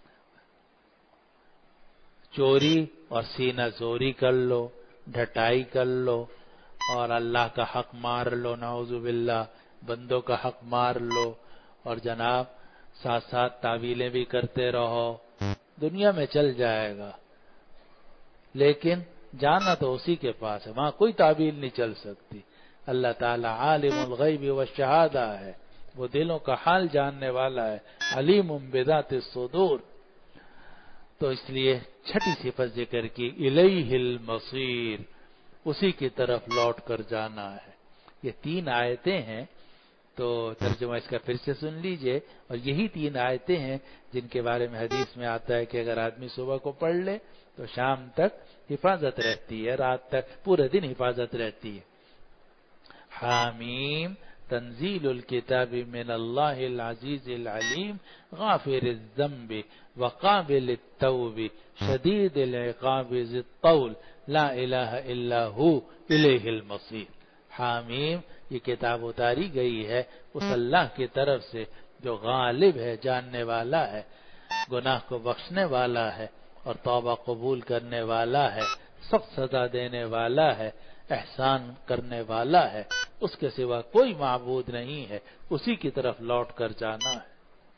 چوری اور سینہ زوری کر لو، ڈھٹائی کر لو اور اللہ کا حق مار لو، نعوذ باللہ، بندوں کا حق مار لو، اور جناب ساتھ ساتھ تعویلیں بھی کرتے رہو، دنیا میں چل جائے گا، لیکن جانا تو اسی کے پاس ہے، وہاں کوئی تعویل نہیں چل سکتی۔ اللہ تعالیٰ عالم الغیب والشہادہ ہے، وہ دلوں کا حال جاننے والا ہے، علیم بذات الصدور۔ تو اس لیے چھٹی صفت ذکر کی، الیہ المصیر، اسی کی طرف لوٹ کر جانا ہے۔ یہ تین آیتیں ہیں، تو ترجمہ اس کا پھر سے سن لیجئے، اور یہی تین آیتیں ہیں جن کے بارے میں حدیث میں آتا ہے کہ اگر آدمی صبح کو پڑھ لے تو شام تک حفاظت رہتی ہے، رات تک پورے دن حفاظت رہتی ہے۔ حامیم تنزیل الکتاب من اللہ العزیز العلیم غافر الذنب وقابل التوب شدید العقاب ذی الطول لا الہ الا ہو الیہ المصیر۔ حامیم، یہ کتاب اتاری گئی ہے اس اللہ کی طرف سے جو غالب ہے، جاننے والا ہے، گناہ کو بخشنے والا ہے اور توبہ قبول کرنے والا ہے، سخت سزا دینے والا ہے، احسان کرنے والا ہے، اس کے سوا کوئی معبود نہیں ہے، اسی کی طرف لوٹ کر جانا ہے۔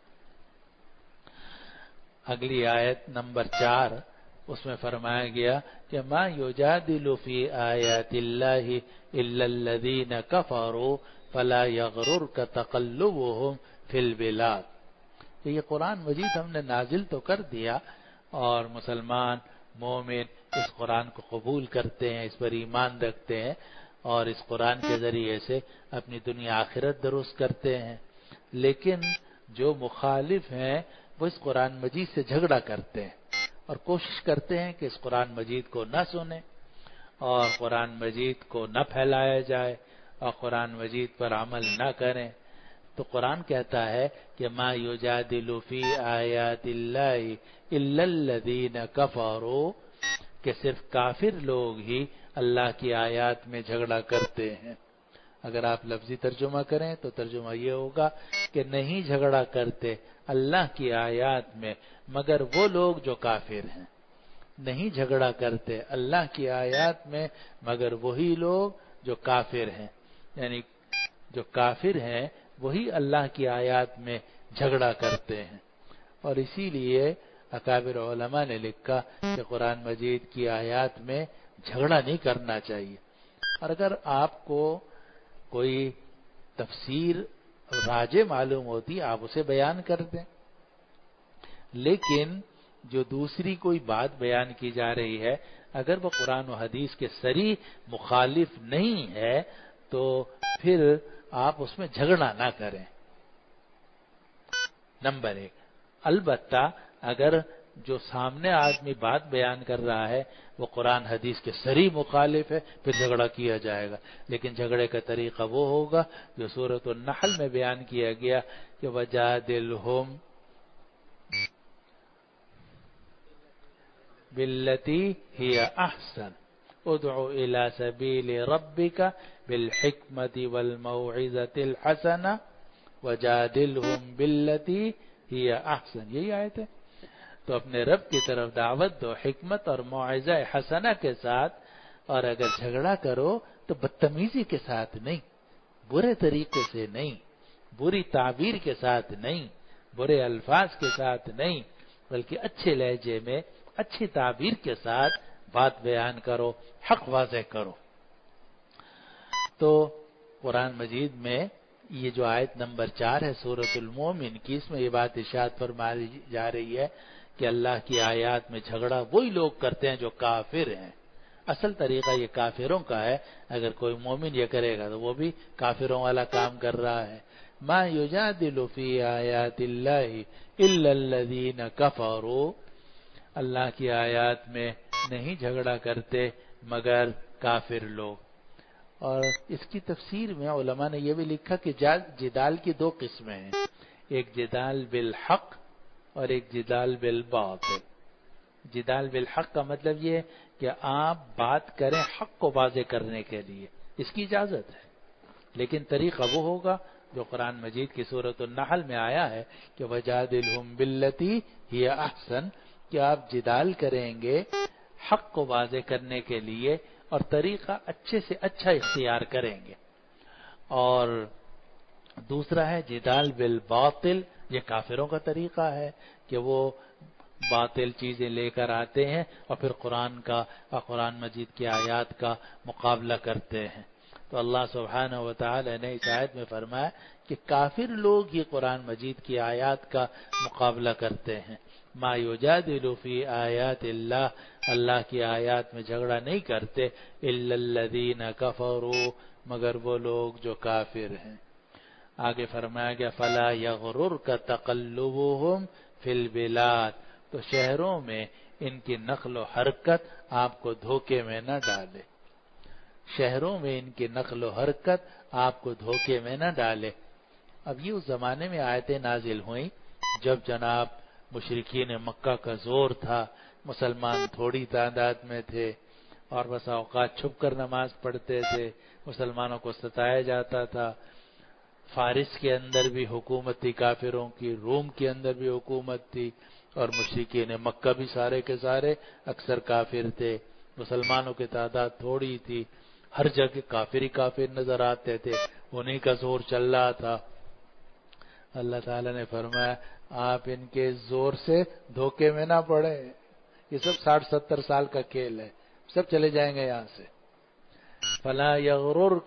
اگلی آیت نمبر چار، اس میں فرمایا گیا کہ ما یجادل فی آیات اللہ الا الذین کفروا فلا یغررک تقلبهم فی البلاد۔ یہ قرآن مجید ہم نے نازل تو کر دیا اور مسلمان مومن اس قرآن کو قبول کرتے ہیں، اس پر ایمان رکھتے ہیں اور اس قرآن کے ذریعے سے اپنی دنیا آخرت درست کرتے ہیں، لیکن جو مخالف ہیں وہ اس قرآن مجید سے جھگڑا کرتے ہیں اور کوشش کرتے ہیں کہ اس قرآن مجید کو نہ سنیں اور قرآن مجید کو نہ پھیلایا جائے اور قرآن مجید پر عمل نہ کریں۔ تو قرآن کہتا ہے کہ ما یجادل فی آیات اللہ الا الذین کفروا، کہ صرف کافر لوگ ہی اللہ کی آیات میں جھگڑا کرتے ہیں۔ اگر آپ لفظی ترجمہ کریں تو ترجمہ یہ ہوگا کہ نہیں جھگڑا کرتے اللہ کی آیات میں مگر وہ لوگ جو کافر ہیں، نہیں جھگڑا کرتے اللہ کی آیات میں مگر وہی لوگ جو کافر ہیں، یعنی جو کافر ہیں وہی اللہ کی آیات میں جھگڑا کرتے ہیں۔ اور اسی لیے اکابر علماء نے لکھا کہ قرآن مجید کی آیات میں جھگڑا نہیں کرنا چاہیے، اور اگر آپ کو کوئی تفسیر راجع معلوم ہوتی آپ اسے بیان کر دیں، لیکن جو دوسری کوئی بات بیان کی جا رہی ہے اگر وہ قرآن و حدیث کے صریح مخالف نہیں ہے تو پھر آپ اس میں جھگڑا نہ کریں، نمبر ایک۔ البتہ اگر جو سامنے آدمی بات بیان کر رہا ہے وہ قرآن حدیث کے صریح مخالف ہے، پھر جھگڑا کیا جائے گا، لیکن جھگڑے کا طریقہ وہ ہوگا جو سورۃ النحل میں بیان کیا گیا کہ وجادلہم باللتی ہی احسن ادع الی سبیل ربک بالحکمت والموعظۃ الحسنہ وجادلہم باللتی ہی احسن، یہی آیت ہے۔ تو اپنے رب کی طرف دعوت دو حکمت اور موعظہ حسنہ کے ساتھ، اور اگر جھگڑا کرو تو بدتمیزی کے ساتھ نہیں، برے طریقے سے نہیں، بری تعبیر کے ساتھ نہیں، برے الفاظ کے ساتھ نہیں، بلکہ اچھے لہجے میں اچھی تعبیر کے ساتھ بات بیان کرو، حق واضح کرو۔ تو قرآن مجید میں یہ جو آیت نمبر چار ہے سورۃ المومن کی، اس میں یہ بات ارشاد فرمائی جا رہی ہے کہ اللہ کی آیات میں جھگڑا وہی لوگ کرتے ہیں جو کافر ہیں۔ اصل طریقہ یہ کافروں کا ہے، اگر کوئی مومن یہ کرے گا تو وہ بھی کافروں والا کام کر رہا ہے۔ ما یجادل فی آیات اللہ الا الذین کفروا، اللہ کی آیات میں نہیں جھگڑا کرتے مگر کافر لوگ۔ اور اس کی تفسیر میں علماء نے یہ بھی لکھا کہ جدال کی دو قسمیں ہیں، ایک جدال بالحق اور ایک جدال بالباطل۔ جدال بالحق کا مطلب یہ کہ آپ بات کریں حق کو واضح کرنے کے لیے، اس کی اجازت ہے، لیکن طریقہ وہ ہوگا جو قرآن مجید کی سورۃ النحل میں آیا ہے کہ وجادلہم باللتی ہی احسن، کہ آپ جدال کریں گے حق کو واضح کرنے کے لیے اور طریقہ اچھے سے اچھا اختیار کریں گے۔ اور دوسرا ہے جدال بالباطل، یہ کافروں کا طریقہ ہے کہ وہ باطل چیزیں لے کر آتے ہیں اور پھر قرآن کا اور قرآن مجید کی آیات کا مقابلہ کرتے ہیں۔ تو اللہ سبحانہ و تعالی نے اس آیت میں فرمایا کہ کافر لوگ ہی قرآن مجید کی آیات کا مقابلہ کرتے ہیں۔ ما یجادل فی آیات اللہ، اللہ کی آیات میں جھگڑا نہیں کرتے الا الذین کفروا، مگر وہ لوگ جو کافر ہیں۔ آگے فرمایا گیا فلا یغررک تقلبهم فی البلاد، تو شہروں میں ان کی نقل و حرکت آپ کو دھوکے میں نہ ڈالے، شہروں میں ان کی نقل و حرکت آپ کو دھوکے میں نہ ڈالے۔ اب یہ اس زمانے میں آیتیں نازل ہوئیں جب جناب مشرکین مکہ کا زور تھا، مسلمان تھوڑی تعداد میں تھے اور بس اوقات چھپ کر نماز پڑھتے تھے، مسلمانوں کو ستایا جاتا تھا۔ فارس کے اندر بھی حکومت تھی کافروں کی، روم کے اندر بھی حکومت تھی، اور مشرکین مکہ بھی سارے کے سارے اکثر کافر تھے، مسلمانوں کی تعداد تھوڑی تھی، ہر جگہ کافر ہی کافر نظر آتے تھے، انہی کا زور چل رہا تھا۔ اللہ تعالیٰ نے فرمایا آپ ان کے زور سے دھوکے میں نہ پڑے، یہ سب ساٹھ ستر سال کا کھیل ہے، سب چلے جائیں گے یہاں سے۔ فلا یغررک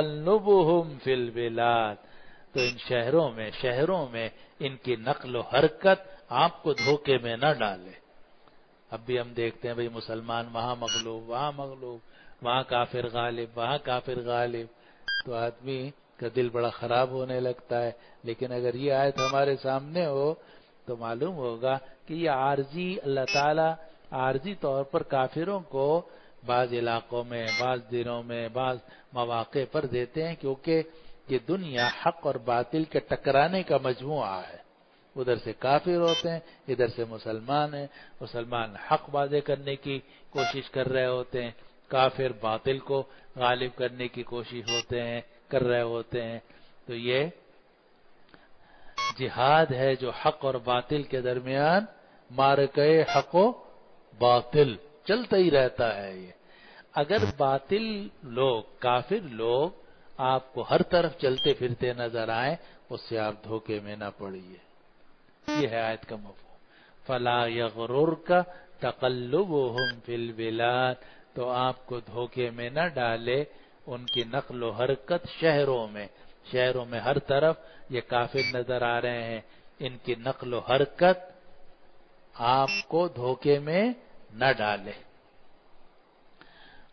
تقلبهم فی البلاد، تو ان شہروں میں شہروں میں ان کی نقل و حرکت آپ کو دھوکے میں نہ ڈالے۔ اب بھی ہم دیکھتے ہیں بھئی مسلمان وہاں مغلوب، وہاں مغلوب، وہاں کافر غالب، وہاں کافر غالب، تو آدمی کا دل بڑا خراب ہونے لگتا ہے۔ لیکن اگر یہ آیت ہمارے سامنے ہو تو معلوم ہوگا کہ یہ عارضی، اللہ تعالیٰ عارضی طور پر کافروں کو بعض علاقوں میں، بعض دنوں میں، بعض مواقع پر دیتے ہیں، کیونکہ یہ دنیا حق اور باطل کے ٹکرانے کا مجموعہ ہے۔ ادھر سے کافر ہوتے ہیں، ادھر سے مسلمان ہیں، مسلمان حق واضح کرنے کی کوشش کر رہے ہوتے ہیں، کافر باطل کو غالب کرنے کی کوشش ہوتے ہیں کر رہے ہوتے ہیں۔ تو یہ جہاد ہے جو حق اور باطل کے درمیان، معرکہ حق و باطل چلتا ہی رہتا ہے۔ یہ اگر باطل لوگ، کافر لوگ آپ کو ہر طرف چلتے پھرتے نظر آئیں، اس سے آپ دھوکے میں نہ پڑیے۔ یہ ہے آیت کا مفہوم، فلا یغررک تقلبهم فی البلاد، تو آپ کو دھوکے میں نہ ڈالے ان کی نقل و حرکت شہروں میں، شہروں میں ہر طرف یہ کافر نظر آ رہے ہیں، ان کی نقل و حرکت آپ کو دھوکے میں نہ ڈالے۔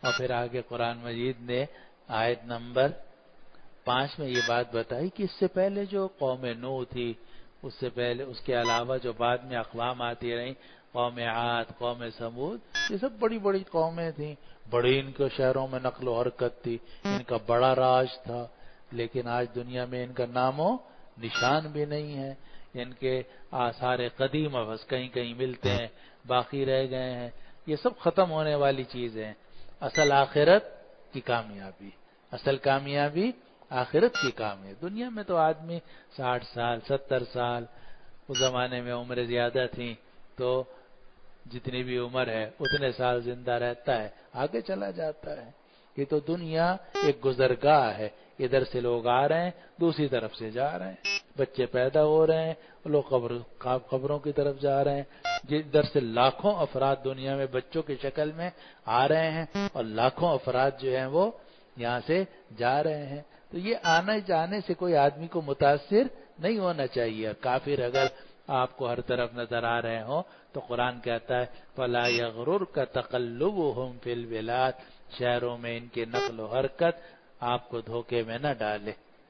اور پھر آگے قرآن مجید نے آیت نمبر پانچ میں یہ بات بتائی کہ اس سے پہلے جو قوم نوح تھی، اس سے پہلے اس کے علاوہ جو بعد میں اقوام آتی رہیں، قوم عاد، قوم سمود، یہ سب بڑی بڑی قومیں تھیں، بڑی ان کے شہروں میں نقل و حرکت تھی، ان کا بڑا راج تھا، لیکن آج دنیا میں ان کا نام و نشان بھی نہیں ہے، ان کے آثار قدیم بس کہیں کہیں ملتے ہیں، باقی رہ گئے ہیں، یہ سب ختم ہونے والی چیزیں ہیں۔ اصل آخرت کی کامیابی، اصل کامیابی آخرت کی کامیابی۔ دنیا میں تو آدمی ساٹھ سال، ستر سال، اس زمانے میں عمریں زیادہ تھیں تو جتنی بھی عمر ہے اتنے سال زندہ رہتا ہے، آگے چلا جاتا ہے۔ یہ تو دنیا ایک گزرگاہ ہے، ادھر سے لوگ آ رہے ہیں، دوسری طرف سے جا رہے ہیں، بچے پیدا ہو رہے ہیں، لوگ قبر قبروں کی طرف جا رہے ہیں، ادھر سے لاکھوں افراد دنیا میں بچوں کی شکل میں آ رہے ہیں اور لاکھوں افراد جو ہیں وہ یہاں سے جا رہے ہیں۔ تو یہ آنے جانے سے کوئی آدمی کو متاثر نہیں ہونا چاہیے۔ کافر اگر آپ کو ہر طرف نظر آ رہے ہوں تو قرآن کہتا ہے فَلَا يَغْرُرْكَ تَقَلُّبُهُمْ فِي الْبِلَادِ، شہروں میں ان کی نقل و حرکت آپ کو دھوکے میں نہ ڈالے۔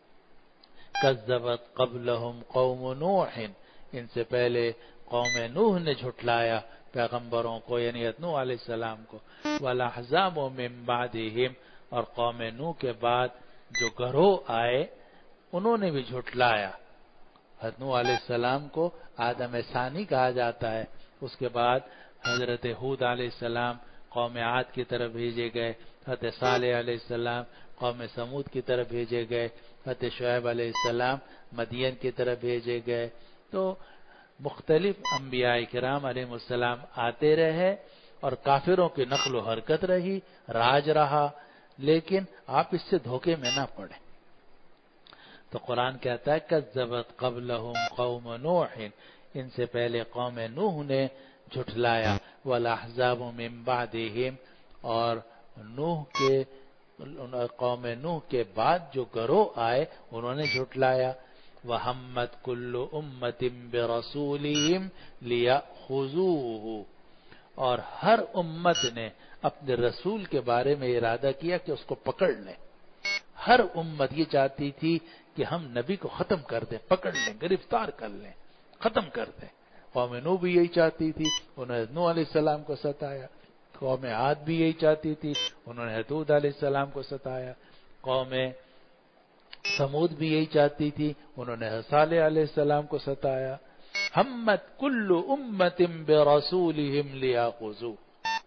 كَذَّبَتْ قَبْلَهُمْ قَوْمُ نُوحٍ، ان سے پہلے قوم نوح نے جھٹلایا پیغمبروں کو، یعنی نوح علیہ السلام کو، وَالْأَحْزَابُ مِن بَعْدِهِمْ، اور قوم نوح کے بعد جو گروہ آئے انہوں نے بھی جھٹلایا۔ حضرت نوح علیہ السلام کو آدم ثانی کہا جاتا ہے، اس کے بعد حضرت ہود علیہ السلام قوم عاد کی طرف بھیجے گئے، حضرت صالح علیہ السلام قوم سمود کی طرف بھیجے گئے، حضرت شعیب علیہ السلام مدین کی طرف بھیجے گئے۔ تو مختلف انبیاء کرام علیہ السلام آتے رہے اور کافروں کی نقل و حرکت رہی، راج رہا، لیکن آپ اس سے دھوکے میں نہ پڑیں۔ تو قرآن کہتا ہے کذبت قبلہم قوم نوح، ان سے پہلے قوم نوح نے جھٹلایا، والاحزاب من بعدہم، اور نوح کے قوم نوح کے بعد جو گروہ آئے انہوں نے جھٹلایا۔ وہمت کل امت برسولہم لیأخذوہ، اور ہر امت نے اپنے رسول کے بارے میں ارادہ کیا کہ اس کو پکڑ لیں۔ ہر امت یہ چاہتی تھی کہ ہم نبی کو ختم کر دیں، پکڑ لیں، گرفتار کر لیں، ختم کر دیں۔ قوم نوح بھی یہی چاہتی تھی، انہوں نے نوح علیہ السلام کو ستایا۔ قوم عاد بھی یہی چاہتی تھی، انہوں نے ہود علیہ السلام کو ستایا۔ قوم سمود بھی یہی چاہتی تھی، انہوں نے صالح علیہ السلام کو ستایا۔ ہمت کل امت برسولہم لیاخذوہ،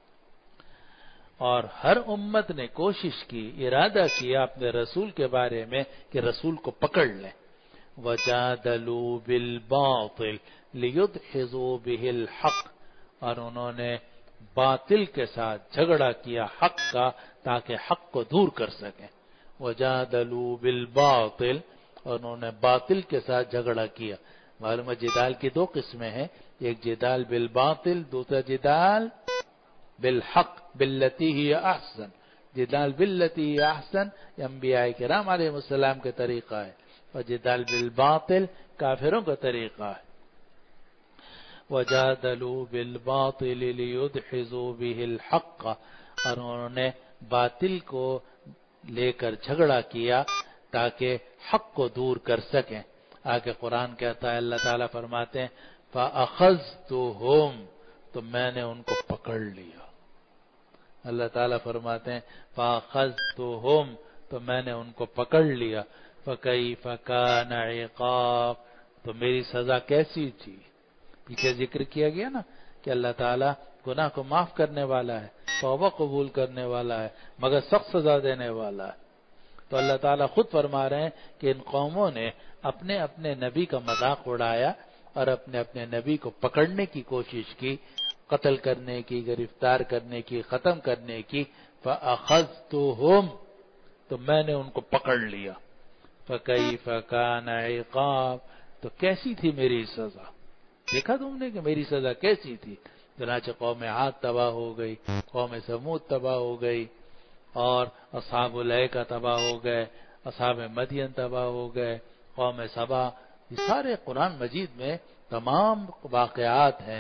اور ہر امت نے کوشش کی، ارادہ کیا اپنے رسول کے بارے میں کہ رسول کو پکڑ لیں۔ وَجَادَلُوا بِالْبَاطِلِ لِيُدْحِضُوا بِهِ الْحَقَّ، اور انہوں نے باطل کے ساتھ جھگڑا کیا حق کا تاکہ حق کو دور کر سکیں۔ وَجَادَلُوا بِالْبَاطِلِ، اور انہوں نے باطل کے ساتھ جھگڑا کیا۔ معلوم ہے جدال کی دو قسمیں ہیں، ایک جدال بالباطل، دوسرا جدال بالحق باللتی ہی احسن۔ جدال باللتی ہی احسن یہ انبیاء کرام علیہ السلام کا طریقہ ہے، اور جدال بالباطل کافروں کا طریقہ ہے۔ وَجَادَلُوا بِالْبَاطِلِ لِيُدْحِضُوا بِهِ الْحَقَّ، اور انہوں نے باطل کو لے کر جھگڑا کیا تاکہ حق کو دور کر سکیں۔ آگے قرآن کہتا ہے، اللہ تعالیٰ فرماتے ہیں فَأَخَذْتُهُمْ، تو میں نے ان کو پکڑ لیا۔ اللہ تعالیٰ فرماتے ہیں فَأَخَذْتُهُمْ، تو میں نے ان کو پکڑ لیا۔ فَكَيْفَ كَانَ عِقَابِ، تو میری سزا کیسی تھی۔ پیچھے ذکر کیا گیا نا کہ اللہ تعالیٰ گناہ کو معاف کرنے والا ہے، توبہ قبول کرنے والا ہے، مگر سخت سزا دینے والا ہے۔ تو اللہ تعالیٰ خود فرما رہے ہیں کہ ان قوموں نے اپنے اپنے نبی کا مذاق اڑایا اور اپنے اپنے نبی کو پکڑنے کی کوشش کی، قتل کرنے کی، گرفتار کرنے کی، ختم کرنے کی۔ فَأَخَذْتُهُمْ، تو میں نے ان کو پکڑ لیا۔ فَكَيْفَ كَانَ عِقَابِ، تو کیسی تھی میری سزا۔ دیکھا تم نے کہ میری سزا کیسی تھی۔ چنانچہ قوم عاد تباہ ہو گئی، قوم سمود تباہ ہو گئی، اور اصحاب الایکہ تباہ ہو گئے، اصحاب مدین تباہ ہو گئے، قوم سبا۔ یہ سارے قرآن مجید میں تمام واقعات ہیں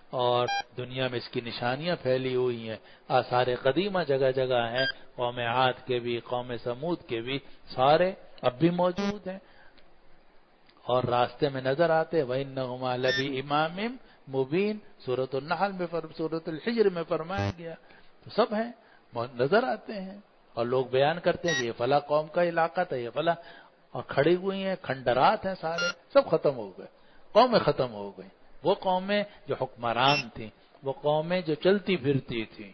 اور دنیا میں اس کی نشانیاں پھیلی ہوئی ہیں، آثار قدیمہ جگہ جگہ ہیں، قوم عاد کے بھی، قوم سمود کے بھی، سارے اب بھی موجود ہیں اور راستے میں نظر آتے. وَإِنَّهُمَا لَبِإِمَامٍ مبین، سورۃ النحل میں، سورۃ الحجر میں فرمایا گیا. تو سب ہیں، نظر آتے ہیں اور لوگ بیان کرتے ہیں کہ یہ فلاں قوم کا علاقہ تھا، یہ فلاں، اور کھڑی ہوئی ہیں، کھنڈرات ہیں سارے، سب ختم ہو گئے، قومیں ختم ہو گئی. وہ قومیں جو حکمران تھیں، وہ قومیں جو چلتی پھرتی تھیں.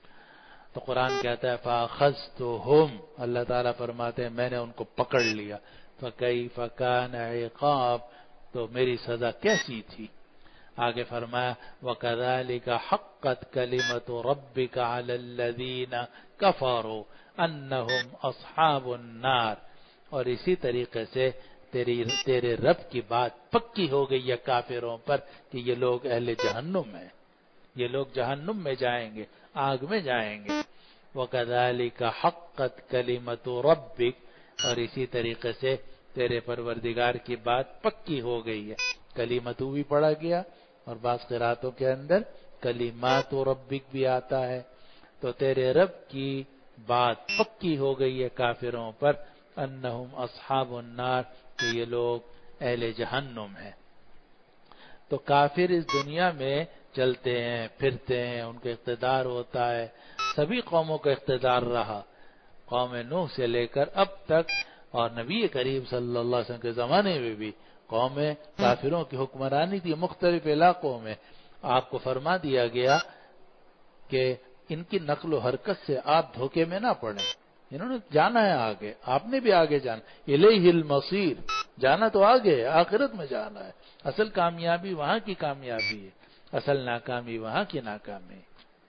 تو قرآن کہتا ہے فَأَخَذْتُهُمْ، اللہ تعالیٰ فرماتے ہیں میں نے ان کو پکڑ لیا. فَكَيْفَ كَانَ عِقَابِ، تو میری سزا کیسی تھی. آگے فرمایا وَكَذَلِكَ حَقَّتْ كَلِمَةُ رَبِّكَ عَلَى الَّذِينَ كَفَرُوا أَنَّهُمْ أَصْحَابُ النَّارِ، اور اسی طریقے سے تیری تیرے رب کی بات پکی ہو گئی ہے کافروں پر کہ یہ لوگ اہل جہنم ہیں، یہ لوگ جہنم میں جائیں گے، آگ میں جائیں گے. وَكَذَلِكَ حَقَّتْ كَلِمَةُ رَبِّكَ، اور اسی طریقے سے تیرے پروردگار کی بات پکی ہو گئی ہے. کلیمتو بھی پڑھا گیا اور بعض قراتوں کے اندر کلمات ربک بھی آتا ہے. تو تیرے رب کی بات پکی ہو گئی ہے کافروں پر، انہم اصحاب النار، کہ یہ لوگ اہل جہنم ہیں. تو کافر اس دنیا میں چلتے ہیں پھرتے ہیں، ان کا اقتدار ہوتا ہے. سبھی قوموں کا اقتدار رہا، قوم نوح سے لے کر اب تک، اور نبی کریم صلی اللہ علیہ وسلم کے زمانے میں بھی قومیں کافروں کی حکمرانی تھی مختلف علاقوں میں. آپ کو فرما دیا گیا کہ ان کی نقل و حرکت سے آپ دھوکے میں نہ پڑیں، انہوں نے جانا ہے آگے، آپ نے بھی آگے جانا. الیہ المصیر، جانا تو آگے ہے، آخرت میں جانا ہے. اصل کامیابی وہاں کی کامیابی ہے، اصل ناکامی وہاں کی ناکامی.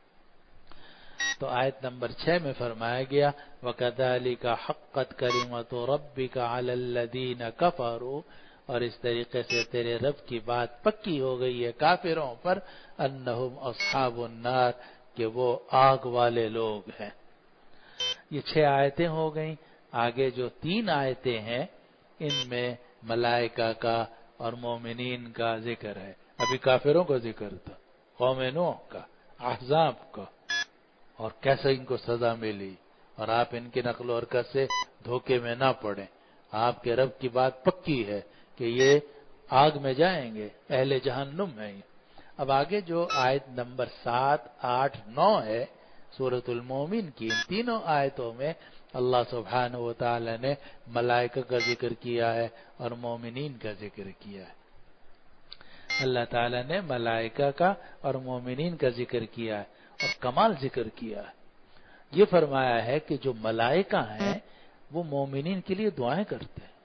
تو آیت نمبر چھ میں فرمایا گیا وَكَذَلِكَ حَقَّتْ كَلِمَةُ رَبِّكَ عَلَى الَّذِينَ كَفَرُوا، اور اس طریقے سے تیرے رب کی بات پکی ہو گئی ہے کافروں پر، انہم اصحاب النار، کہ وہ آگ والے لوگ ہیں. یہ چھ آیتیں ہو گئیں. آگے جو تین آیتیں ہیں ان میں ملائکہ کا اور مومنین کا ذکر ہے. ابھی کافروں کا ذکر تھا، قوم نوح کا، احزاب کا، اور کیسے ان کو سزا ملی. اور آپ ان کی نقل و حرکت سے دھوکے میں نہ پڑیں، آپ کے رب کی بات پکی ہے کہ یہ آگ میں جائیں گے، اہل جہنم ہیں. اب آگے جو آیت نمبر سات، آٹھ، نو ہے سورۃ المومن کی، ان تینوں آیتوں میں اللہ سبحانہ و تعالی نے ملائکہ کا ذکر کیا ہے اور مومنین کا ذکر کیا ہے. اللہ تعالی نے ملائکہ کا اور مومنین کا ذکر کیا ہے اور کمال ذکر کیا ہے. یہ فرمایا ہے کہ جو ملائکہ ہیں وہ مومنین کے لیے دعائیں کرتے ہیں.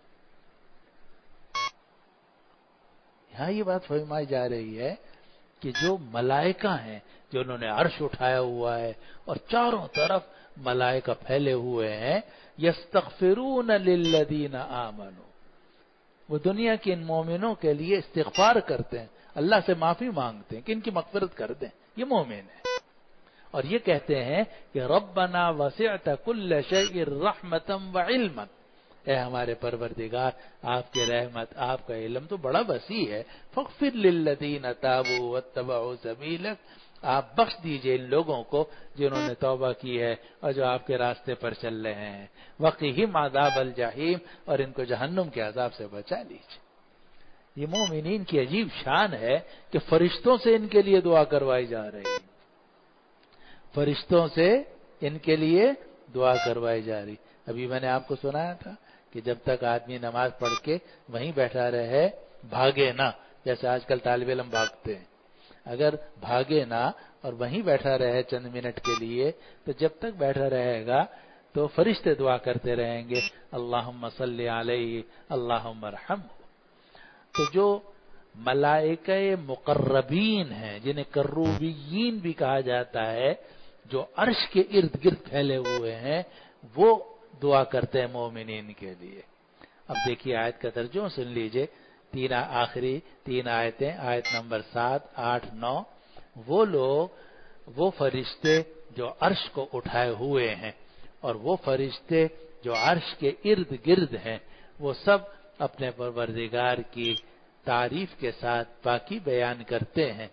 یہاں یہ بات فرمائی جا رہی ہے کہ جو ملائکہ ہیں، جو انہوں نے عرش اٹھایا ہوا ہے اور چاروں طرف ملائکہ پھیلے ہوئے ہیں، یستغفرون للذین آمنوا، وہ دنیا کے ان مومنوں کے لیے استغفار کرتے ہیں، اللہ سے معافی مانگتے ہیں کہ ان کی مغفرت کر دیں. یہ مومن ہے اور یہ کہتے ہیں کہ ربنا وسعت کل شیء رحمتا وعلما، اے ہمارے پروردگار آپ کی رحمت، آپ کا علم تو بڑا وسیع ہے. فاغفر للذین تابوا واتبعوا سبیلک، آپ بخش دیجئے ان لوگوں کو جنہوں نے توبہ کی ہے اور جو آپ کے راستے پر چل رہے ہیں. وقہم عذاب الجحیم، اور ان کو جہنم کے عذاب سے بچا لیجئے. یہ مومنین کی عجیب شان ہے کہ فرشتوں سے ان کے لیے دعا کروائی جا رہی ہے، فرشتوں سے ان کے لیے دعا کروائی جا رہی. ابھی میں نے آپ کو سنایا تھا کہ جب تک آدمی نماز پڑھ کے وہیں بیٹھا رہے، بھاگے نہ، جیسے آج کل طالب علم بھاگتے ہیں، اگر بھاگے نہ اور وہیں بیٹھا رہے چند منٹ کے لیے، تو جب تک بیٹھا رہے گا تو فرشتے دعا کرتے رہیں گے اللہم صلی علیہ اللہم ارحمہ. تو جو ملائکہ مقربین ہیں، جنہیں کروبیین بھی کہا جاتا ہے، جو عرش کے ارد گرد پھیلے ہوئے ہیں، وہ دعا کرتے ہیں مومنین کے لیے. اب دیکھیے آیت کا ترجمہ سن لیجئے. تین آخری تین آیتیں، آیت نمبر سات، آٹھ، نو. وہ لوگ، وہ فرشتے جو عرش کو اٹھائے ہوئے ہیں اور وہ فرشتے جو عرش کے ارد گرد ہیں، وہ سب اپنے پروردگار کی تعریف کے ساتھ پاکی بیان کرتے ہیں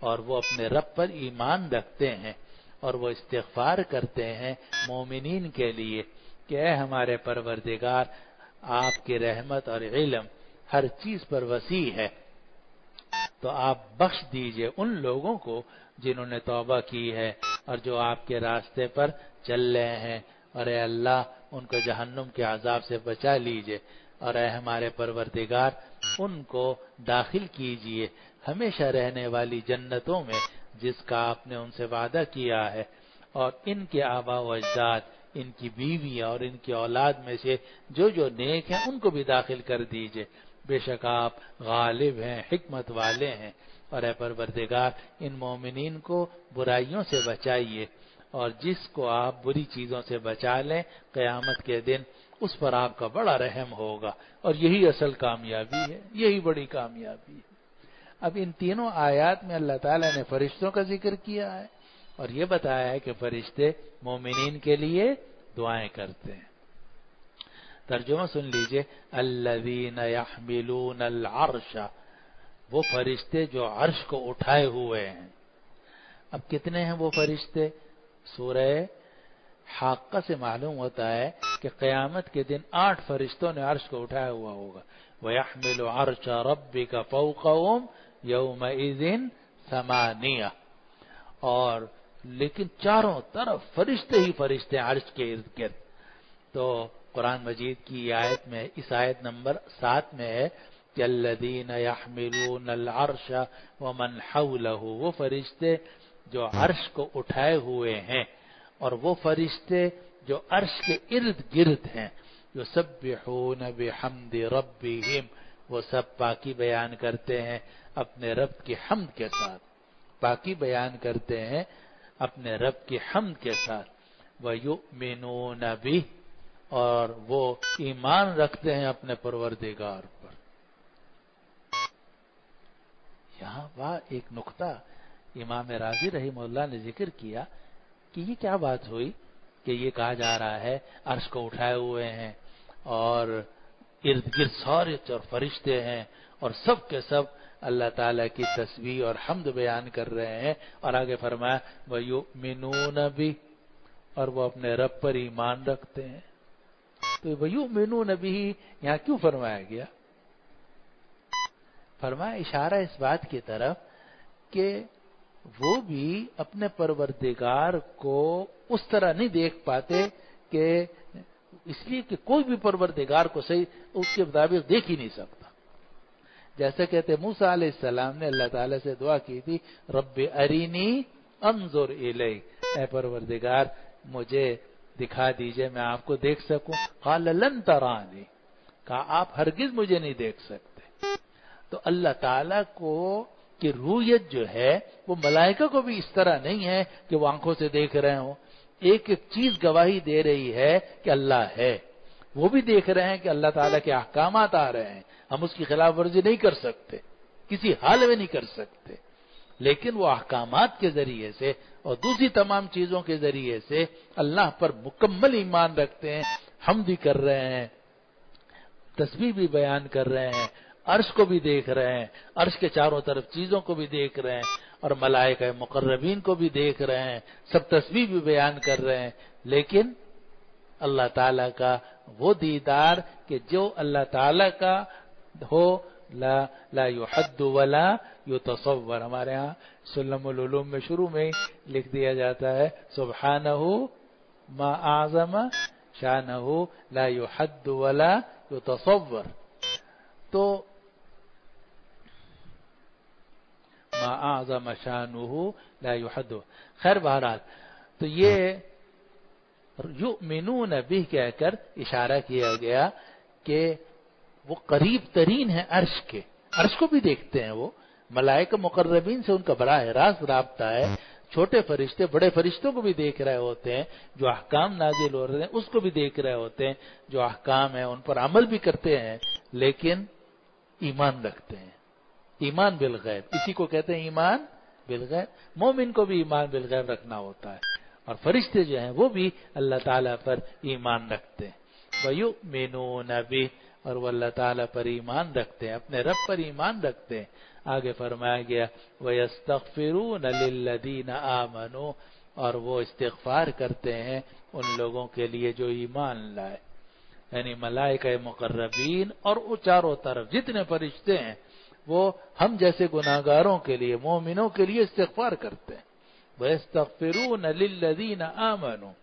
اور وہ اپنے رب پر ایمان رکھتے ہیں اور وہ استغفار کرتے ہیں مومنین کے لیے کہ اے ہمارے پروردگار آپ کی رحمت اور علم ہر چیز پر وسیع ہے، تو آپ بخش دیجئے ان لوگوں کو جنہوں نے توبہ کی ہے اور جو آپ کے راستے پر چل رہے ہیں، اور اے اللہ ان کو جہنم کے عذاب سے بچا لیجئے، اور اے ہمارے پروردگار ان کو داخل کیجئے ہمیشہ رہنے والی جنتوں میں جس کا آپ نے ان سے وعدہ کیا ہے، اور ان کے آبا و اجداد، ان کی بیویاں اور ان کی اولاد میں سے جو جو نیک ہیں ان کو بھی داخل کر دیجئے، بے شک آپ غالب ہیں، حکمت والے ہیں، اور اے پروردگار ان مومنین کو برائیوں سے بچائیے، اور جس کو آپ بری چیزوں سے بچا لیں قیامت کے دن اس پر آپ کا بڑا رحم ہوگا، اور یہی اصل کامیابی ہے، یہی بڑی کامیابی ہے۔ اب ان تینوں آیات میں اللہ تعالیٰ نے فرشتوں کا ذکر کیا ہے اور یہ بتایا ہے کہ فرشتے مومنین کے لیے دعائیں کرتے ہیں۔ ترجمہ سن لیجئے، الذین یحملون العرش، وہ فرشتے جو عرش کو اٹھائے ہوئے ہیں۔ اب کتنے ہیں وہ فرشتے؟ سورہ حاقہ سے معلوم ہوتا ہے کہ قیامت کے دن آٹھ فرشتوں نے عرش کو اٹھایا ہوا ہوگا۔ وَيَحْمِلُ عَرْشَ رَبِّكَ فَوْقَهُمْ يَوْمَئِذٍ ثَمَانِيَةٌ، اور لیکن چاروں طرف فرشتے ہی فرشتے عرش کے ارد گرد۔ تو قرآن مجید کی آیت میں، اس آیت نمبر سات میں ہے کہ الذین یحملون العرش ومن حولہ، وہ فرشتے جو عرش کو اٹھائے ہوئے ہیں اور وہ فرشتے جو عرش کے ارد گرد ہیں، یسبحون بحمد ربہم، وہ سب پاکی بیان کرتے ہیں اپنے رب کی حمد کے ساتھ، پاکی بیان کرتے ہیں اپنے رب کی حمد کے ساتھ، وَيُؤْمِنُونَ بِهِ، اور وہ ایمان رکھتے ہیں اپنے پروردگار پر۔ یہاں وہ ایک نقطہ امام راضی رحمہ اللہ نے ذکر کیا کہ یہ کیا بات ہوئی کہ یہ کہا جا رہا ہے عرش کو اٹھائے ہوئے ہیں اور ارد گرد سارے اور فرشتے ہیں اور سب کے سب اللہ تعالیٰ کی تسبیح اور حمد بیان کر رہے ہیں، اور آگے فرمایا وَيُؤْمِنُونَ بِهِ، اور وہ اپنے رب پر ایمان رکھتے ہیں۔ تو وَيُؤْمِنُونَ بِهِ یہاں کیوں فرمایا گیا؟ فرمایا اشارہ اس بات کی طرف کہ وہ بھی اپنے پروردگار کو اس طرح نہیں دیکھ پاتے، کہ اس لیے کہ کوئی بھی پروردگار کو صحیح اس کے مطابق دیکھ ہی نہیں سکتا۔ جیسے کہتے موسیٰ علیہ السلام نے اللہ تعالیٰ سے دعا کی تھی، رب ارینی انظر الیک، اے پروردگار مجھے دکھا دیجئے میں آپ کو دیکھ سکوں۔ قال لن ترانی، کہا آپ ہرگز مجھے نہیں دیکھ سکتے۔ تو اللہ تعالیٰ کو کی رویت جو ہے وہ ملائکہ کو بھی اس طرح نہیں ہے کہ وہ آنکھوں سے دیکھ رہے ہوں، ایک ایک چیز گواہی دے رہی ہے کہ اللہ ہے، وہ بھی دیکھ رہے ہیں کہ اللہ تعالیٰ کے احکامات آ رہے ہیں، ہم اس کی خلاف ورزی نہیں کر سکتے، کسی حال میں نہیں کر سکتے، لیکن وہ احکامات کے ذریعے سے اور دوسری تمام چیزوں کے ذریعے سے اللہ پر مکمل ایمان رکھتے ہیں، حمد بھی کر رہے ہیں، تسبیح بھی بیان کر رہے ہیں، عرش کو بھی دیکھ رہے ہیں، عرش کے چاروں طرف چیزوں کو بھی دیکھ رہے ہیں، اور ملائکہ مقربین کو بھی دیکھ رہے ہیں، سب تسبیح بھی بیان کر رہے ہیں، لیکن اللہ تعالیٰ کا وہ دیدار کہ جو اللہ تعالیٰ کا ہو، لا لا یحد ولا یتصور۔ ہمارے ہاں سلم العلوم میں شروع میں ہی لکھ دیا جاتا ہے سبحانہ ما اعظم شانہ لا یحد ولا یتصور، تو ما اعظم شانہ لا یحد، خیر بہرحال تو یہ یؤمنون بہ کہہ کر اشارہ کیا گیا کہ وہ قریب ترین ہے عرش کے، عرش کو بھی دیکھتے ہیں، وہ ملائکہ مقربین سے ان کا براہ راست رابطہ ہے، چھوٹے فرشتے بڑے فرشتوں کو بھی دیکھ رہے ہوتے ہیں، جو احکام نازل ہو رہے ہیں اس کو بھی دیکھ رہے ہوتے ہیں، جو احکام ہیں ان پر عمل بھی کرتے ہیں، لیکن ایمان رکھتے ہیں، ایمان بالغیب، اسی کو کہتے ہیں ایمان بالغیب۔ مومن کو بھی ایمان بالغیب رکھنا ہوتا ہے، اور فرشتے جو ہیں وہ بھی اللہ تعالیٰ پر ایمان رکھتے ہیں۔ وَيُؤْمِنُونَ بِهِ، اور وہ اللہ تعالیٰ پر ایمان رکھتے ہیں، اپنے رب پر ایمان رکھتے ہیں، آگے فرمایا گیا وَيَسْتَغْفِرُونَ لِلَّذِينَ آمَنُوا، اور وہ استغفار کرتے ہیں ان لوگوں کے لیے جو ایمان لائے، یعنی ملائکہ مقربین اور وہ چاروں طرف جتنے فرشتے ہیں وہ ہم جیسے گناہگاروں کے لیے، مومنوں کے لیے استغفار کرتے ہیں۔ وَيَسْتَغْفِرُونَ لِلَّذِينَ آمَنُوا،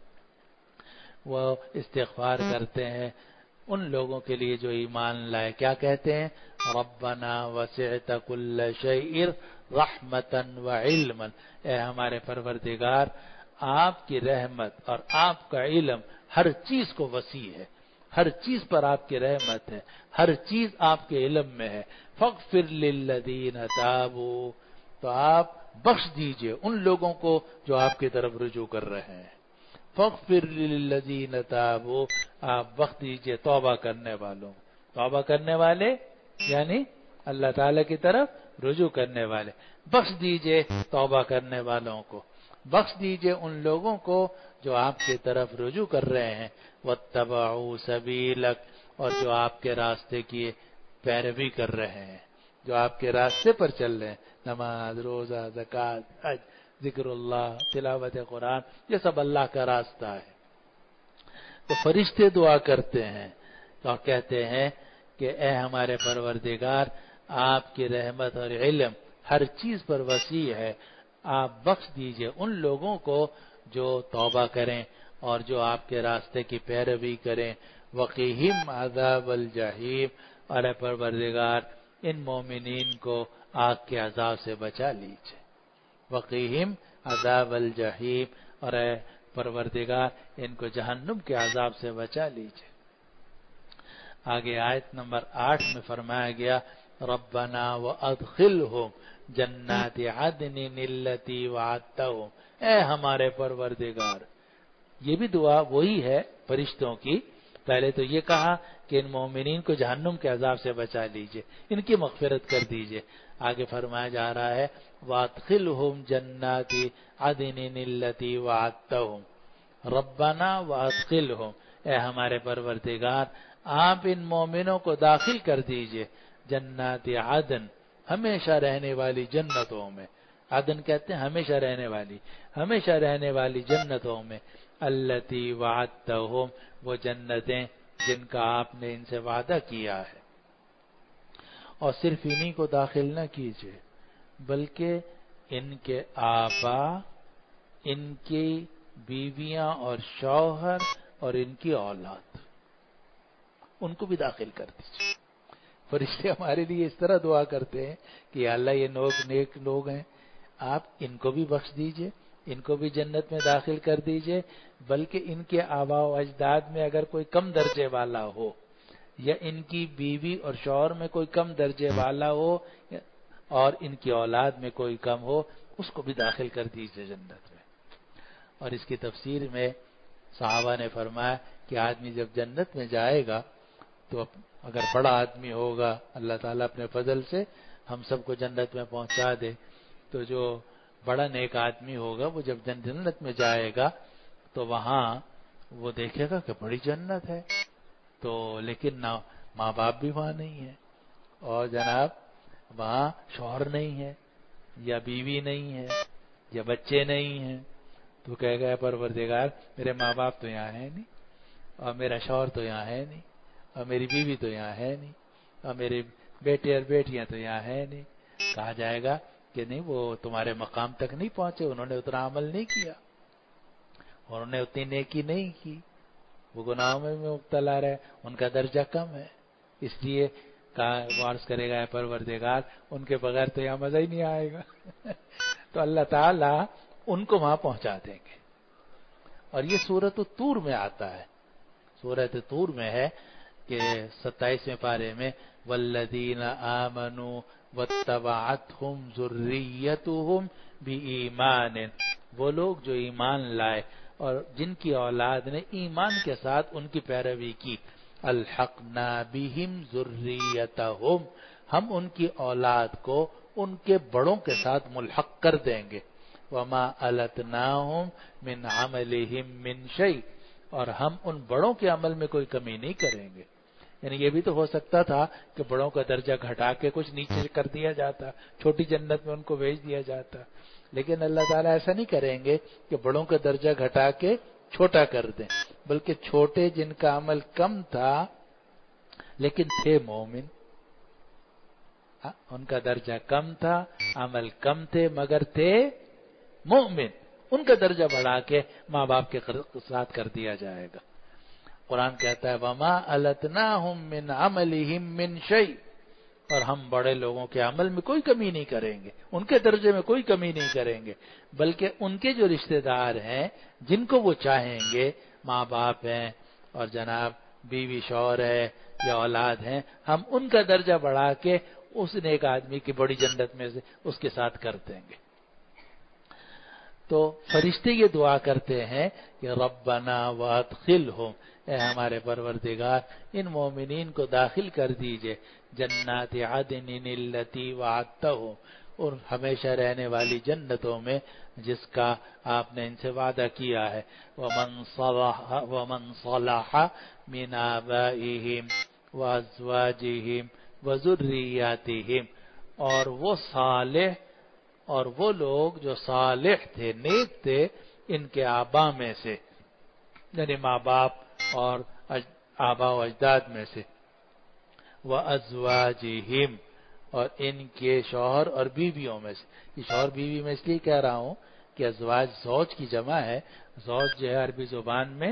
وہ استغفار کرتے ہیں ان لوگوں کے لیے جو ایمان لائے۔ کیا کہتے ہیں؟ رَبَّنَا وَسِعْتَ كُلَّ شَيْءٍ رَحْمَةً وَعِلْمًا، اے ہمارے پروردگار آپ کی رحمت اور آپ کا علم ہر چیز کو وسیع ہے، ہر چیز پر آپ کی رحمت ہے، ہر چیز آپ کے علم میں ہے۔ فَاغْفِرْ لِلَّذِينَ تَابُوا، تو آپ بخش دیجئے ان لوگوں کو جو آپ کی طرف رجوع کر رہے ہیں۔ فَاغْفِرْ لِلَّذِينَ تَابُوا، آپ بخش دیجئے توبہ کرنے والوں، توبہ کرنے والے یعنی اللہ تعالی کی طرف رجوع کرنے والے، بخش دیجئے توبہ کرنے والوں کو، بخش دیجئے ان لوگوں کو جو آپ کی طرف رجوع کر رہے ہیں۔ وَاتَّبَعُوا سَبِيلَكَ، اور جو آپ کے راستے کی پیروی کر رہے ہیں، جو آپ کے راستے پر چل رہے ہیں، نماز، روزہ، زکوٰۃ، حج، ذکر اللہ، تلاوت قرآن، یہ سب اللہ کا راستہ ہے۔ تو فرشتے دعا کرتے ہیں اور کہتے ہیں کہ اے ہمارے پروردگار آپ کی رحمت اور علم ہر چیز پر وسیع ہے، آپ بخش دیجئے ان لوگوں کو جو توبہ کریں اور جو آپ کے راستے کی پیروی کریں۔ وقیہم عذاب الجحیم، اور اے پروردگار ان مومنین کو آگ کے عذاب سے بچا لیجئے۔ وقیہم عذاب الجحیم، اور اے پروردگار ان کو جہنم کے عذاب سے بچا لیجئے۔ آگے آیت نمبر آٹھ میں فرمایا گیا ربنا وادخلہم جنات عدن التی وعدتہم، اے ہمارے پروردگار، یہ بھی دعا وہی ہے فرشتوں کی۔ پہلے تو یہ کہا کہ ان مومنین کو جہنم کے عذاب سے بچا لیجئے، ان کی مغفرت کر دیجئے۔ آگے فرمایا جا رہا ہے وادخلہم جنات عدن التی وعدتہم، ربنا وادخلہم، اے ہمارے پروردگار آپ ان مومنوں کو داخل کر دیجئے جنات عدن، ہمیشہ رہنے والی جنتوں میں۔ عدن کہتے ہیں ہمیشہ رہنے والی، ہمیشہ رہنے والی جنتوں میں۔ التی وعدتہم، وہ جنتیں جن کا آپ نے ان سے وعدہ کیا ہے۔ اور صرف انہی کو داخل نہ کیجئے بلکہ ان کے آبا، ان کی بیویاں اور شوہر اور ان کی اولاد، ان کو بھی داخل کر دیجئے۔ فرشتے ہمارے لیے اس طرح دعا کرتے ہیں کہ اللہ یہ لوگ نیک لوگ ہیں، آپ ان کو بھی بخش دیجئے، ان کو بھی جنت میں داخل کر دیجئے، بلکہ ان کے آباء و اجداد میں اگر کوئی کم درجے والا ہو یا ان کی بیوی اور شوہر میں کوئی کم درجے والا ہو اور ان کی اولاد میں کوئی کم ہو، اس کو بھی داخل کر دیجئے جنت میں۔ اور اس کی تفسیر میں صحابہ نے فرمایا کہ آدمی جب جنت میں جائے گا تو اگر بڑا آدمی ہوگا، اللہ تعالیٰ اپنے فضل سے ہم سب کو جنت میں پہنچا دے، تو جو بڑا نیک آدمی ہوگا وہ جب جنت میں جائے گا تو وہاں وہ دیکھے گا کہ بڑی جنت ہے، تو لیکن نہ ماں باپ بھی وہاں نہیں ہے، اور جناب وہاں شوہر نہیں ہے یا بیوی نہیں ہے یا بچے نہیں ہیں، تو کہے گا پروردگار میرے ماں باپ تو یہاں ہے نہیں، اور میرا شوہر تو یہاں ہے نہیں، اور میری بیوی تو یہاں ہے نہیں، اور میرے بیٹے اور بیٹیاں تو یہاں ہے نہیں۔ کہا جائے گا کہ نہیں، وہ تمہارے مقام تک نہیں پہنچے، انہوں نے اتنا عمل نہیں کیا، انہوں نے اتنی نیکی نہیں کی، وہ گناہوں میں مبتلا رہے، ان کا درجہ کم ہے، اس لیے عرض کرے گا پروردگار ان کے بغیر تو یہاں مزہ ہی نہیں آئے گا۔ تو اللہ تعالیٰ ان کو وہاں پہنچا دیں گے۔ اور یہ سورۃ الطور میں آتا ہے، سورۃ طور میں ہے کہ ستائیسویں پارے میں والذین آمنوا واتبعتہم ذریتہم بایمان، وہ لوگ جو ایمان لائے اور جن کی اولاد نے ایمان کے ساتھ ان کی پیروی کی، الحقنا بہم ذریتہم، ہم ان کی اولاد کو ان کے بڑوں کے ساتھ ملحق کر دیں گے، وما التناہم من عملہم من شیء، اور ہم ان بڑوں کے عمل میں کوئی کمی نہیں کریں گے۔ یعنی یہ بھی تو ہو سکتا تھا کہ بڑوں کا درجہ گھٹا کے کچھ نیچے کر دیا جاتا، چھوٹی جنت میں ان کو بھیج دیا جاتا، لیکن اللہ تعالیٰ ایسا نہیں کریں گے کہ بڑوں کا درجہ گھٹا کے چھوٹا کر دیں، بلکہ چھوٹے جن کا عمل کم تھا لیکن تھے مومن، ان کا درجہ کم تھا، عمل کم تھے مگر تھے مومن، ان کا درجہ بڑھا کے ماں باپ کے ساتھ کر دیا جائے گا۔ قرآن کہتا ہے وَمَا أَلَتْنَاهُمْ مِنْ عَمَلِهِمْ مِنْ شَيْءٍ، اور ہم بڑے لوگوں کے عمل میں کوئی کمی نہیں کریں گے، ان کے درجے میں کوئی کمی نہیں کریں گے، بلکہ ان کے جو رشتہ دار ہیں جن کو وہ چاہیں گے، ماں باپ ہیں اور جناب بیوی شوہر ہے یا اولاد ہیں، ہم ان کا درجہ بڑھا کے اس نیک آدمی کی بڑی جنت میں سے اس کے ساتھ کر دیں گے۔ تو فرشتے یہ دعا کرتے ہیں کہ ربنا وادخلہم، اے ہمارے پروردگار ان مومنین کو داخل کر دیجئے جنات عدن التی وعدتہم، اور ہمیشہ رہنے والی جنتوں میں جس کا آپ نے ان سے وعدہ کیا ہے، ومن صلح ومن صلح من آبائہم وازواجہم وذریاتہم، اور وہ صالح اور وہ لوگ جو صالح تھے، نیک تھے ان کے آبا میں سے، یعنی ماں باپ اور آبا و اجداد میں سے، وازواجہم، اور ان کے شوہر اور بیویوں میں سے۔ یہ شوہر بیوی میں اس لیے کہہ رہا ہوں کہ ازواج زوج کی جمع ہے، زوج جو ہے عربی زبان میں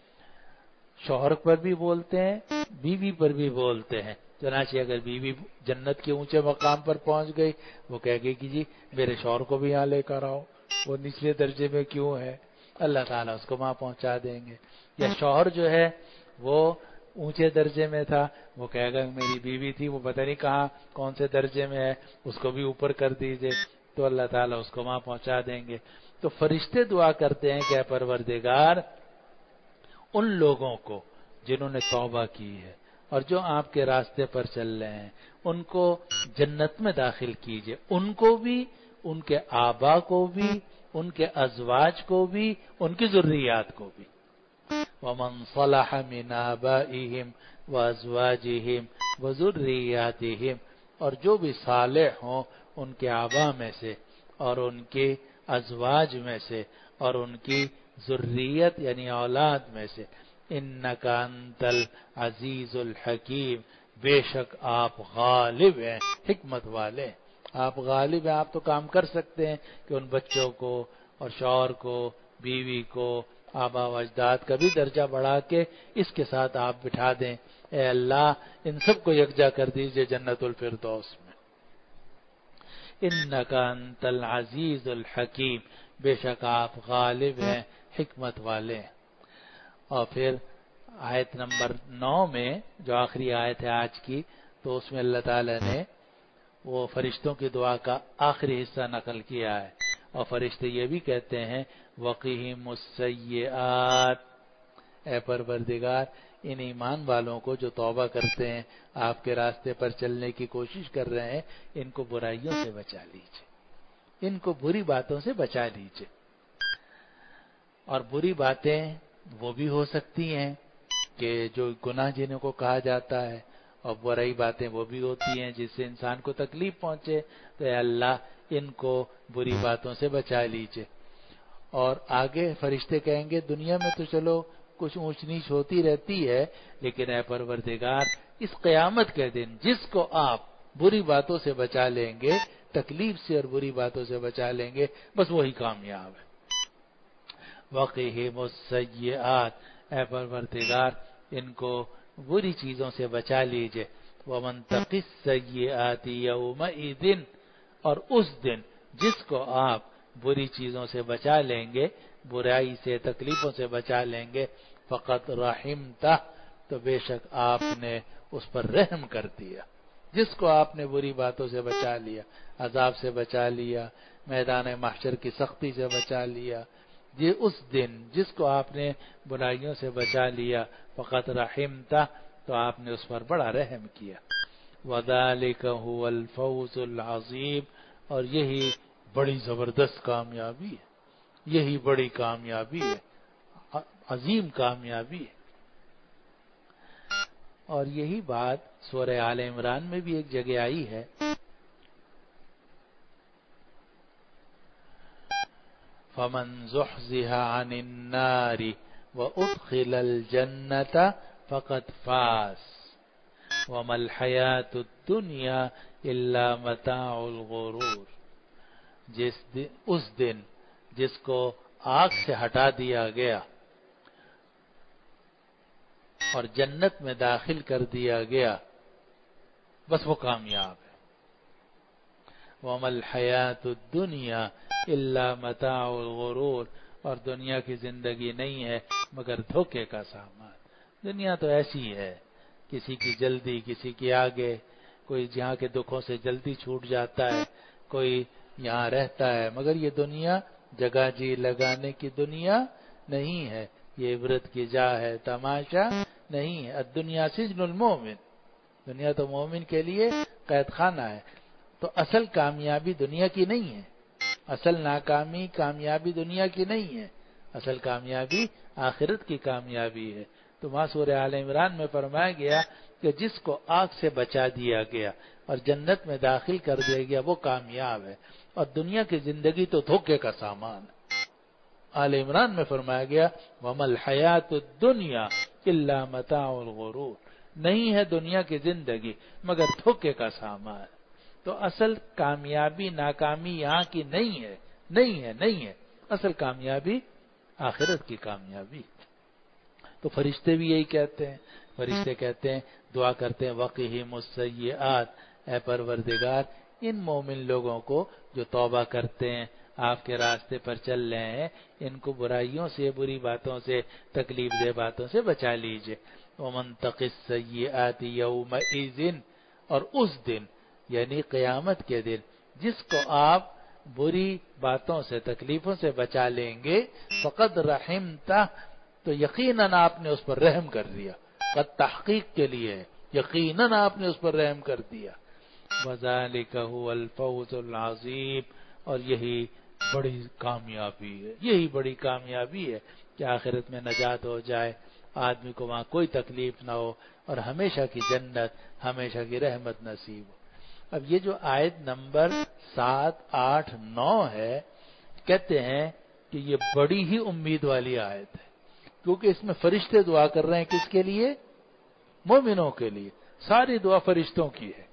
شوہر پر بھی بولتے ہیں، بیوی پر بھی بولتے ہیں۔ چنانچہ اگر بیوی جنت کے اونچے مقام پر پہنچ گئی، وہ کہے گی کہ جی میرے شوہر کو بھی یہاں لے کر آؤ، وہ نچلے درجے میں کیوں ہے، اللہ تعالیٰ اس کو وہاں پہنچا دیں گے۔ یا شوہر جو ہے وہ اونچے درجے میں تھا، وہ کہے گا میری بیوی تھی وہ پتہ نہیں کہاں کون سے درجے میں ہے، اس کو بھی اوپر کر دیجئے، تو اللہ تعالیٰ اس کو وہاں پہنچا دیں گے۔ تو فرشتے دعا کرتے ہیں کہ اے پروردگار ان لوگوں کو جنہوں نے توبہ کی ہے اور جو آپ کے راستے پر چل رہے ہیں، ان کو جنت میں داخل کیجئے، ان کو بھی، ان کے آبا کو بھی، ان کے ازواج کو بھی، ان کی ذریات کو بھی۔ وَمَنْ صَلَحَ مِنْ آبَائِهِمْ وَأَزْوَاجِهِمْ وَذُرِّيَّاتِهِمْ، اور جو بھی صالح ہوں ان کے آبا میں سے اور ان کے ازواج میں سے اور ان کی ذریت یعنی اولاد میں سے۔ اِنَّكَ أَنْتَ الْعَزِيزُ الْحَكِيمُ، بے شک آپ غالب ہیں، حکمت والے، آپ غالب ہیں، آپ تو کام کر سکتے ہیں کہ ان بچوں کو اور شوہر کو، بیوی کو، آبا و اجداد کا بھی درجہ بڑھا کے اس کے ساتھ آپ بٹھا دیں۔ اے اللہ ان سب کو یکجا کر دیجئے جنت الفردوس میں۔ اِنَّكَ أَنْتَ الْعَزِيزُ الْحَكِيمُ، بے شک آپ غالب ہیں، حکمت والے ہیں۔ اور پھر آیت نمبر نو میں جو آخری آیت ہے آج کی، تو اس میں اللہ تعالی نے وہ فرشتوں کی دعا کا آخری حصہ نقل کیا ہے، اور فرشتے یہ بھی کہتے ہیں وَقِهِمُ السَّيِّئَاتِ، اے پروردگار ان ایمان والوں کو جو توبہ کرتے ہیں، آپ کے راستے پر چلنے کی کوشش کر رہے ہیں، ان کو برائیوں سے بچا لیجئے، ان کو بری باتوں سے بچا لیجئے۔ اور بری باتیں وہ بھی ہو سکتی ہیں کہ جو گناہ جنہوں کو کہا جاتا ہے، اور برائی باتیں وہ بھی ہوتی ہیں جس سے انسان کو تکلیف پہنچے، تو اے اللہ ان کو بری باتوں سے بچا لیجئے۔ اور آگے فرشتے کہیں گے دنیا میں تو چلو کچھ اونچ نیچ ہوتی رہتی ہے، لیکن اے پروردگار اس قیامت کے دن جس کو آپ بری باتوں سے بچا لیں گے، تکلیف سے اور بری باتوں سے بچا لیں گے، بس وہی کامیاب ہے۔ وَقِهِمُ السَّيِّئَاتِ، اے پروردگار ان کو بری چیزوں سے بچا لیجئے۔ وَمَنْ تَقِ السَّيِّئَاتِ يَوْمَئِذٍ، اور اس دن جس کو آپ بری چیزوں سے بچا لیں گے، برائی سے تکلیفوں سے بچا لیں گے، فقط رحمتہ، تو بے شک آپ نے اس پر رحم کر دیا۔ جس کو آپ نے بری باتوں سے بچا لیا، عذاب سے بچا لیا، میدان محشر کی سختی سے بچا لیا، یہ اس دن جس کو آپ نے برائیوں سے بچا لیا، فقط رحمتہ، تو آپ نے اس پر بڑا رحم کیا۔ وَذَلِكَ هُوَ الْفَوْزُ الْعَظِيمُ، اور یہی بڑی زبردست کامیابی ہے، یہی بڑی کامیابی ہے، عظیم کامیابی ہے۔ اور یہی بات سورہ آل عمران میں بھی ایک جگہ آئی ہے، فَمَنْ زُحْزِحَ عَنِ النَّارِ وَأُدْخِلَ الْجَنَّةَ فَقَدْ فَازَ وَمَا الْحَيَاةُ الدُّنْيَا إِلَّا مَتَاعُ الْغُرُورِ۔ جس دن اس دن جس کو آگ سے ہٹا دیا گیا اور جنت میں داخل کر دیا گیا، بس وہ کامیاب ہے۔ وَمَا الْحَيَاةُ الدُّنْيَا إِلَّا مَتَاعُ الْغُرُورِ، اور دنیا کی زندگی نہیں ہے مگر دھوکے کا سامان۔ دنیا تو ایسی ہے، کسی کی جلدی، کسی کی آگے، کوئی جہاں کے دکھوں سے جلدی چھوٹ جاتا ہے، کوئی یہاں رہتا ہے، مگر یہ دنیا جگہ جی لگانے کی دنیا نہیں ہے، یہ عبرت کی جا ہے، تماشا نہیں ہے۔ الدنیا سجن المومن، دنیا تو مومن کے لیے قید خانہ ہے۔ تو اصل کامیابی دنیا کی نہیں ہے، اصل ناکامی کامیابی دنیا کی نہیں ہے، اصل کامیابی آخرت کی کامیابی ہے۔ تو وہاں سورہ آل عمران میں فرمایا گیا کہ جس کو آگ سے بچا دیا گیا اور جنت میں داخل کر دیا گیا وہ کامیاب ہے، اور دنیا کی زندگی تو دھوکے کا سامان ہے۔ آل عمران میں فرمایا گیا وَمَا الْحَيَاةُ الدُّنْيَا إِلَّا مَتَاعُ الْغُرُورِ، نہیں ہے دنیا کی زندگی مگر دھوکے کا سامان۔ تو اصل کامیابی ناکامی یہاں کی نہیں ہے، نہیں ہے نہیں ہے اصل کامیابی آخرت کی کامیابی۔ تو فرشتے بھی یہی کہتے ہیں، فرشتے کہتے ہیں، دعا کرتے ہیں وَقِهِمُ السَّيِّئَاتِ، اے پروردگار ان مومن لوگوں کو جو توبہ کرتے ہیں، آپ کے راستے پر چل رہے ہیں، ان کو برائیوں سے، بری باتوں سے، تکلیف دہ باتوں سے بچا لیجئے۔ وَمَنْ تَقِ السَّيِّئَاتِ يَوْمَئِذٍ، اور اس دن یعنی قیامت کے دن جس کو آپ بری باتوں سے، تکلیفوں سے بچا لیں گے، فقد رحمتہ، تو یقیناً آپ نے اس پر رحم کر دیا، قد تحقیق کے لیے یقیناً آپ نے اس پر رحم کر دیا۔ وَذَلِكَ هُوَ الْفَوْزُ الْعَظِيمُ، اور یہی بڑی کامیابی ہے، یہی بڑی کامیابی ہے کہ آخرت میں نجات ہو جائے، آدمی کو وہاں کوئی تکلیف نہ ہو اور ہمیشہ کی جنت، ہمیشہ کی رحمت نصیب ہو۔ اب یہ جو آیت نمبر سات آٹھ نو ہے، کہتے ہیں کہ یہ بڑی ہی امید والی آیت ہے، کیونکہ اس میں فرشتے دعا کر رہے ہیں کس کے لیے؟ مومنوں کے لیے، ساری دعا فرشتوں کی ہے۔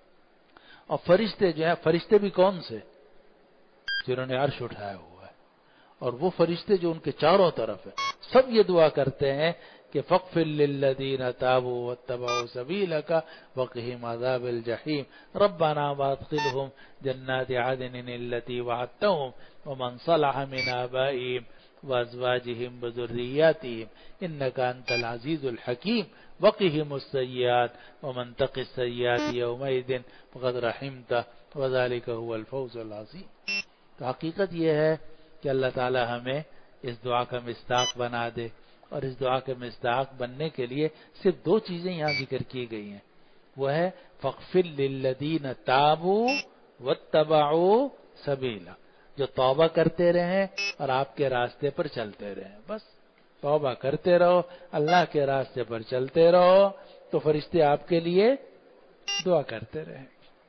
اور فرشتے جو ہیں، فرشتے بھی کون سے؟ جنہوں نے عرش اٹھایا ہوا ہے، اور وہ فرشتے جو ان کے چاروں طرف ہیں، سب یہ دعا کرتے ہیں کہ فَاغْفِرْ لِلَّذِينَ تَابُوا وَاتَّبَعُوا سَبِيلَكَ وَقِهِمْ عَذَابَ الْجَحِيمِ رَبَّنَا وَأَدْخِلْهُمْ جَنَّاتِ عَدْنٍ الَّتِي وَعَدتَّهُمْ وَمَنْ صَلَحَ مِنْ آبَائِهِمْ وَأَزْوَاجِهِمْ وَذُرِّيَّاتِهِمْ إِنَّكَ أَنْتَ الْعَزِيزُ الْحَكِيمُ وَقِهِمُ السَّيِّئَاتِ وَمَنْ تَقِ السَّيِّئَاتِ يَوْمَئِذٍ فَقَدْ رَحِمْتَهُ وَذَلِكَ هُوَ الْفَوْزُ الْعَظِيمُ۔ تو حقیقت یہ ہے کہ اللہ تعالی ہمیں اس دعا کا مصداق بنا دے، اور اس دعا کے مصداق بننے کے لیے صرف دو چیزیں یہاں ذکر کی گئی ہیں، وہ ہے فَاغْفِرْ لِلَّذِينَ تَابُوا وَاتَّبَعُوا سَبِيلَكَ، جو توبہ کرتے رہیں اور آپ کے راستے پر چلتے رہیں، بس توبہ کرتے رہو، اللہ کے راستے پر چلتے رہو، تو فرشتے آپ کے لیے دعا کرتے رہیں۔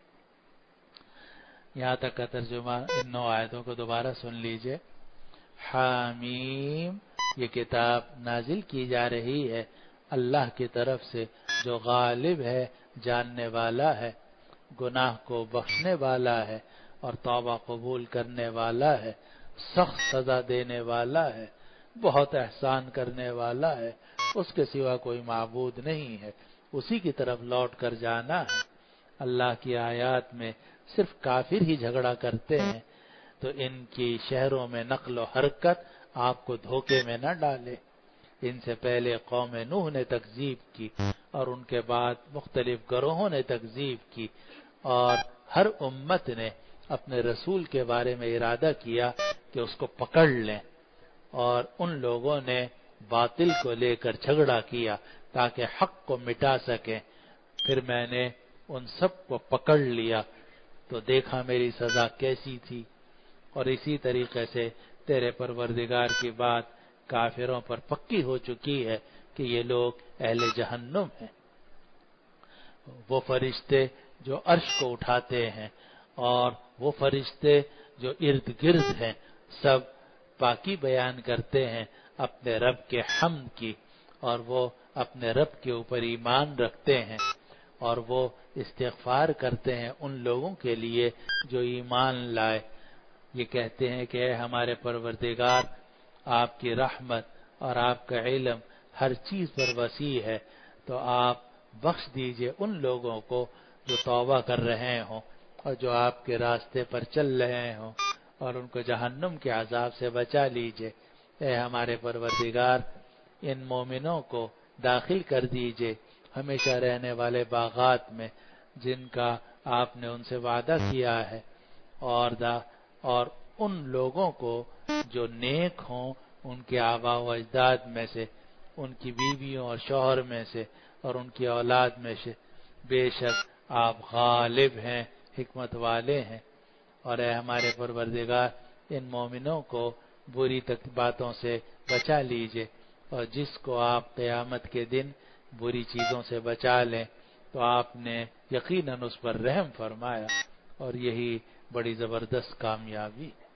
یہاں تک کا ترجمہ ان نو آیتوں کو دوبارہ سن لیجئے۔ حامیم، یہ کتاب نازل کی جا رہی ہے اللہ کی طرف سے جو غالب ہے، جاننے والا ہے، گناہ کو بخشنے والا ہے اور توبہ قبول کرنے والا ہے، سخت سزا دینے والا ہے، بہت احسان کرنے والا ہے، اس کے سوا کوئی معبود نہیں ہے، اسی کی طرف لوٹ کر جانا ہے۔ اللہ کی آیات میں صرف کافر ہی جھگڑا کرتے ہیں، تو ان کی شہروں میں نقل و حرکت آپ کو دھوکے میں نہ ڈالے۔ ان سے پہلے قوم نوح نے تکذیب کی، اور ان کے بعد مختلف گروہوں نے تکذیب کی، اور ہر امت نے اپنے رسول کے بارے میں ارادہ کیا کہ اس کو پکڑ لیں، اور ان لوگوں نے باطل کو لے کر جھگڑا کیا تاکہ حق کو مٹا سکیں۔ پھر میں نے ان سب کو پکڑ لیا تو دیکھا میری سزا کیسی تھی، اور اسی طریقے سے تیرے پروردگار کی بات کافروں پر پکی ہو چکی ہے کہ یہ لوگ اہل جہنم ہیں۔ وہ فرشتے جو عرش کو اٹھاتے ہیں اور وہ فرشتے جو ارد گرد ہیں سب پاکی بیان کرتے ہیں اپنے رب کے حمد کی، اور وہ اپنے رب کے اوپر ایمان رکھتے ہیں، اور وہ استغفار کرتے ہیں ان لوگوں کے لیے جو ایمان لائے۔ یہ کہتے ہیں کہ اے ہمارے پروردگار، آپ کی رحمت اور آپ کا علم ہر چیز پر وسیع ہے، تو آپ بخش دیجئے ان لوگوں کو جو توبہ کر رہے ہوں اور جو آپ کے راستے پر چل رہے ہوں، اور ان کو جہنم کے عذاب سے بچا لیجئے۔ اے ہمارے پروردگار، ان مومنوں کو داخل کر دیجئے ہمیشہ رہنے والے باغات میں جن کا آپ نے ان سے وعدہ کیا ہے، اور دا اور ان لوگوں کو جو نیک ہوں ان کے آباء و اجداد میں سے، ان کی بیویوں اور شوہر میں سے، اور ان کی اولاد میں سے۔ بے شک آپ غالب ہیں، حکمت والے ہیں۔ اور اے ہمارے پروردگار، ان مومنوں کو بری باتوں سے بچا لیجئے، اور جس کو آپ قیامت کے دن بری چیزوں سے بچا لیں تو آپ نے یقیناً اس پر رحم فرمایا، اور یہی بڑی زبردست کامیابی ہے۔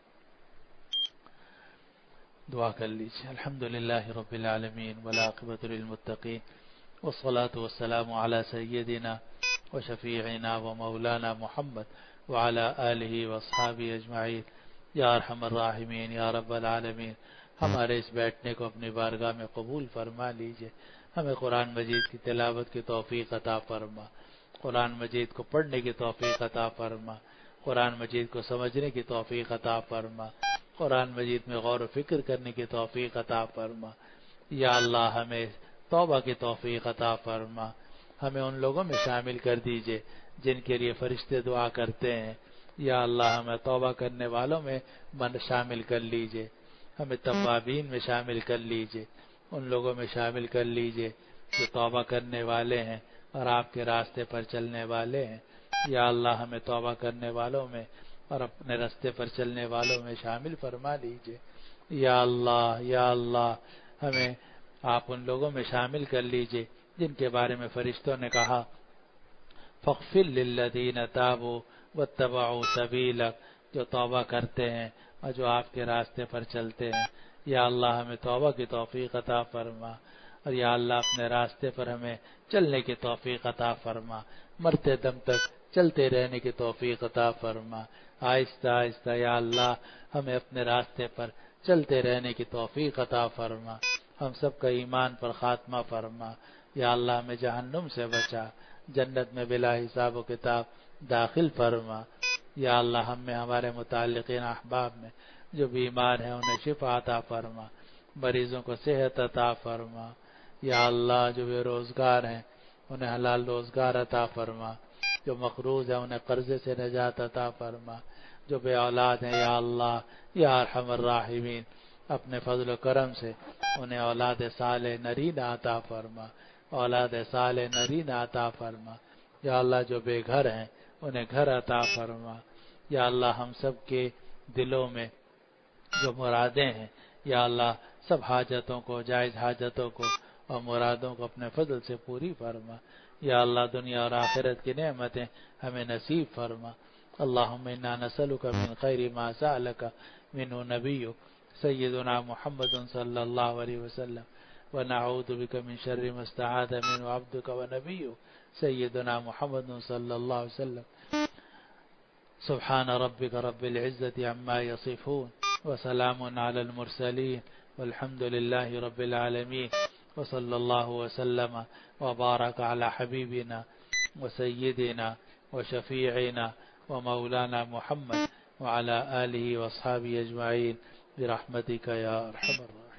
دعا کر لیجیے۔ الحمدللہ رب العالمین والعاقبۃ للمتقین والصلاة والسلام علی سیدنا وشفیعنا ومولانا محمد وعلی آلہ واصحابہ اجمعین۔ یا ارحم الراحمین یا رب العالمین، ہمارے اس بیٹھنے کو اپنی بارگاہ میں قبول فرما لیجئے۔ ہمیں قرآن مجید کی تلاوت کی توفیق عطا فرما، قرآن مجید کو پڑھنے کی توفیق عطا فرما، قرآن مجید کو سمجھنے کی توفیق عطا فرما، قرآن مجید میں غور و فکر کرنے کی توفیق عطا فرما۔ یا اللہ ہمیں توبہ کی توفیق عطا فرما، ہمیں ان لوگوں میں شامل کر دیجئے جن کے لیے فرشتے دعا کرتے ہیں۔ یا اللہ ہمیں توبہ کرنے والوں میں من شامل کر لیجئے، ہمیں توابین میں شامل کر لیجئے، ان لوگوں میں شامل کر لیجئے جو توبہ کرنے والے ہیں اور آپ کے راستے پر چلنے والے ہیں۔ یا اللہ ہمیں توبہ کرنے والوں میں اور اپنے راستے پر چلنے والوں میں شامل فرما لیجئے۔ یا اللہ یا اللہ ہمیں آپ ان لوگوں میں شامل کر لیجئے جن کے بارے میں فرشتوں نے کہا فاغفر للذین تابوا واتبعوا سبیلک، جو توبہ کرتے ہیں اور جو آپ کے راستے پر چلتے ہیں۔ یا اللہ ہمیں توبہ کی توفیق عطا فرما، اور یا اللہ اپنے راستے پر ہمیں چلنے کی توفیق عطا فرما، مرتے دم تک چلتے رہنے کی توفیق عطا فرما۔ آہستہ آہستہ یا اللہ ہمیں اپنے راستے پر چلتے رہنے کی توفیق عطا فرما، ہم سب کا ایمان پر خاتمہ فرما۔ یا اللہ ہمیں جہنم سے بچا، جنت میں بلا حساب و کتاب داخل فرما۔ یا اللہ ہم میں ہمارے متعلقین احباب میں جو بیمار ہیں انہیں شفا عطا فرما، مریضوں کو صحت عطا فرما۔ یا اللہ جو بے روزگار ہیں انہیں حلال روزگار عطا فرما، جو مقروض ہیں انہیں قرضے سے نجات عطا فرما، جو بے اولاد ہیں یا اللہ یا ارحم الراحمین اپنے فضل و کرم سے انہیں اولاد صالح نرینہ عطا فرما، اولاد صالح نرینہ عطا فرما۔ یا اللہ جو بے گھر ہیں انہیں گھر عطا فرما۔ یا اللہ ہم سب کے دلوں میں جو مرادیں ہیں یا اللہ سب حاجتوں کو، جائز حاجتوں کو اور مرادوں کو اپنے فضل سے پوری فرما۔ یا اللہ دنیا اور آخرت کی نعمتیں ہمیں نصیب فرما۔ اللہم انا نسألک من خیر ما سألک منہ نبیک سیدنا محمد صلی اللہ علیہ وسلم، ونعوذ بک من شر ما استعاذ منہ عبدک ونبیک سیدنا محمد صلی اللہ علیہ وسلم۔ سبحان ربک رب العزة عما یصفون وسلام علی المرسلین والحمد للہ رب العالمین، وصلی اللہ وسلم وبارک علی حبیبنا وسیدنا وشفیعنا ومولانا محمد وعلى آله واصحابه اجمعین برحمتک یا ارحم الراحمین۔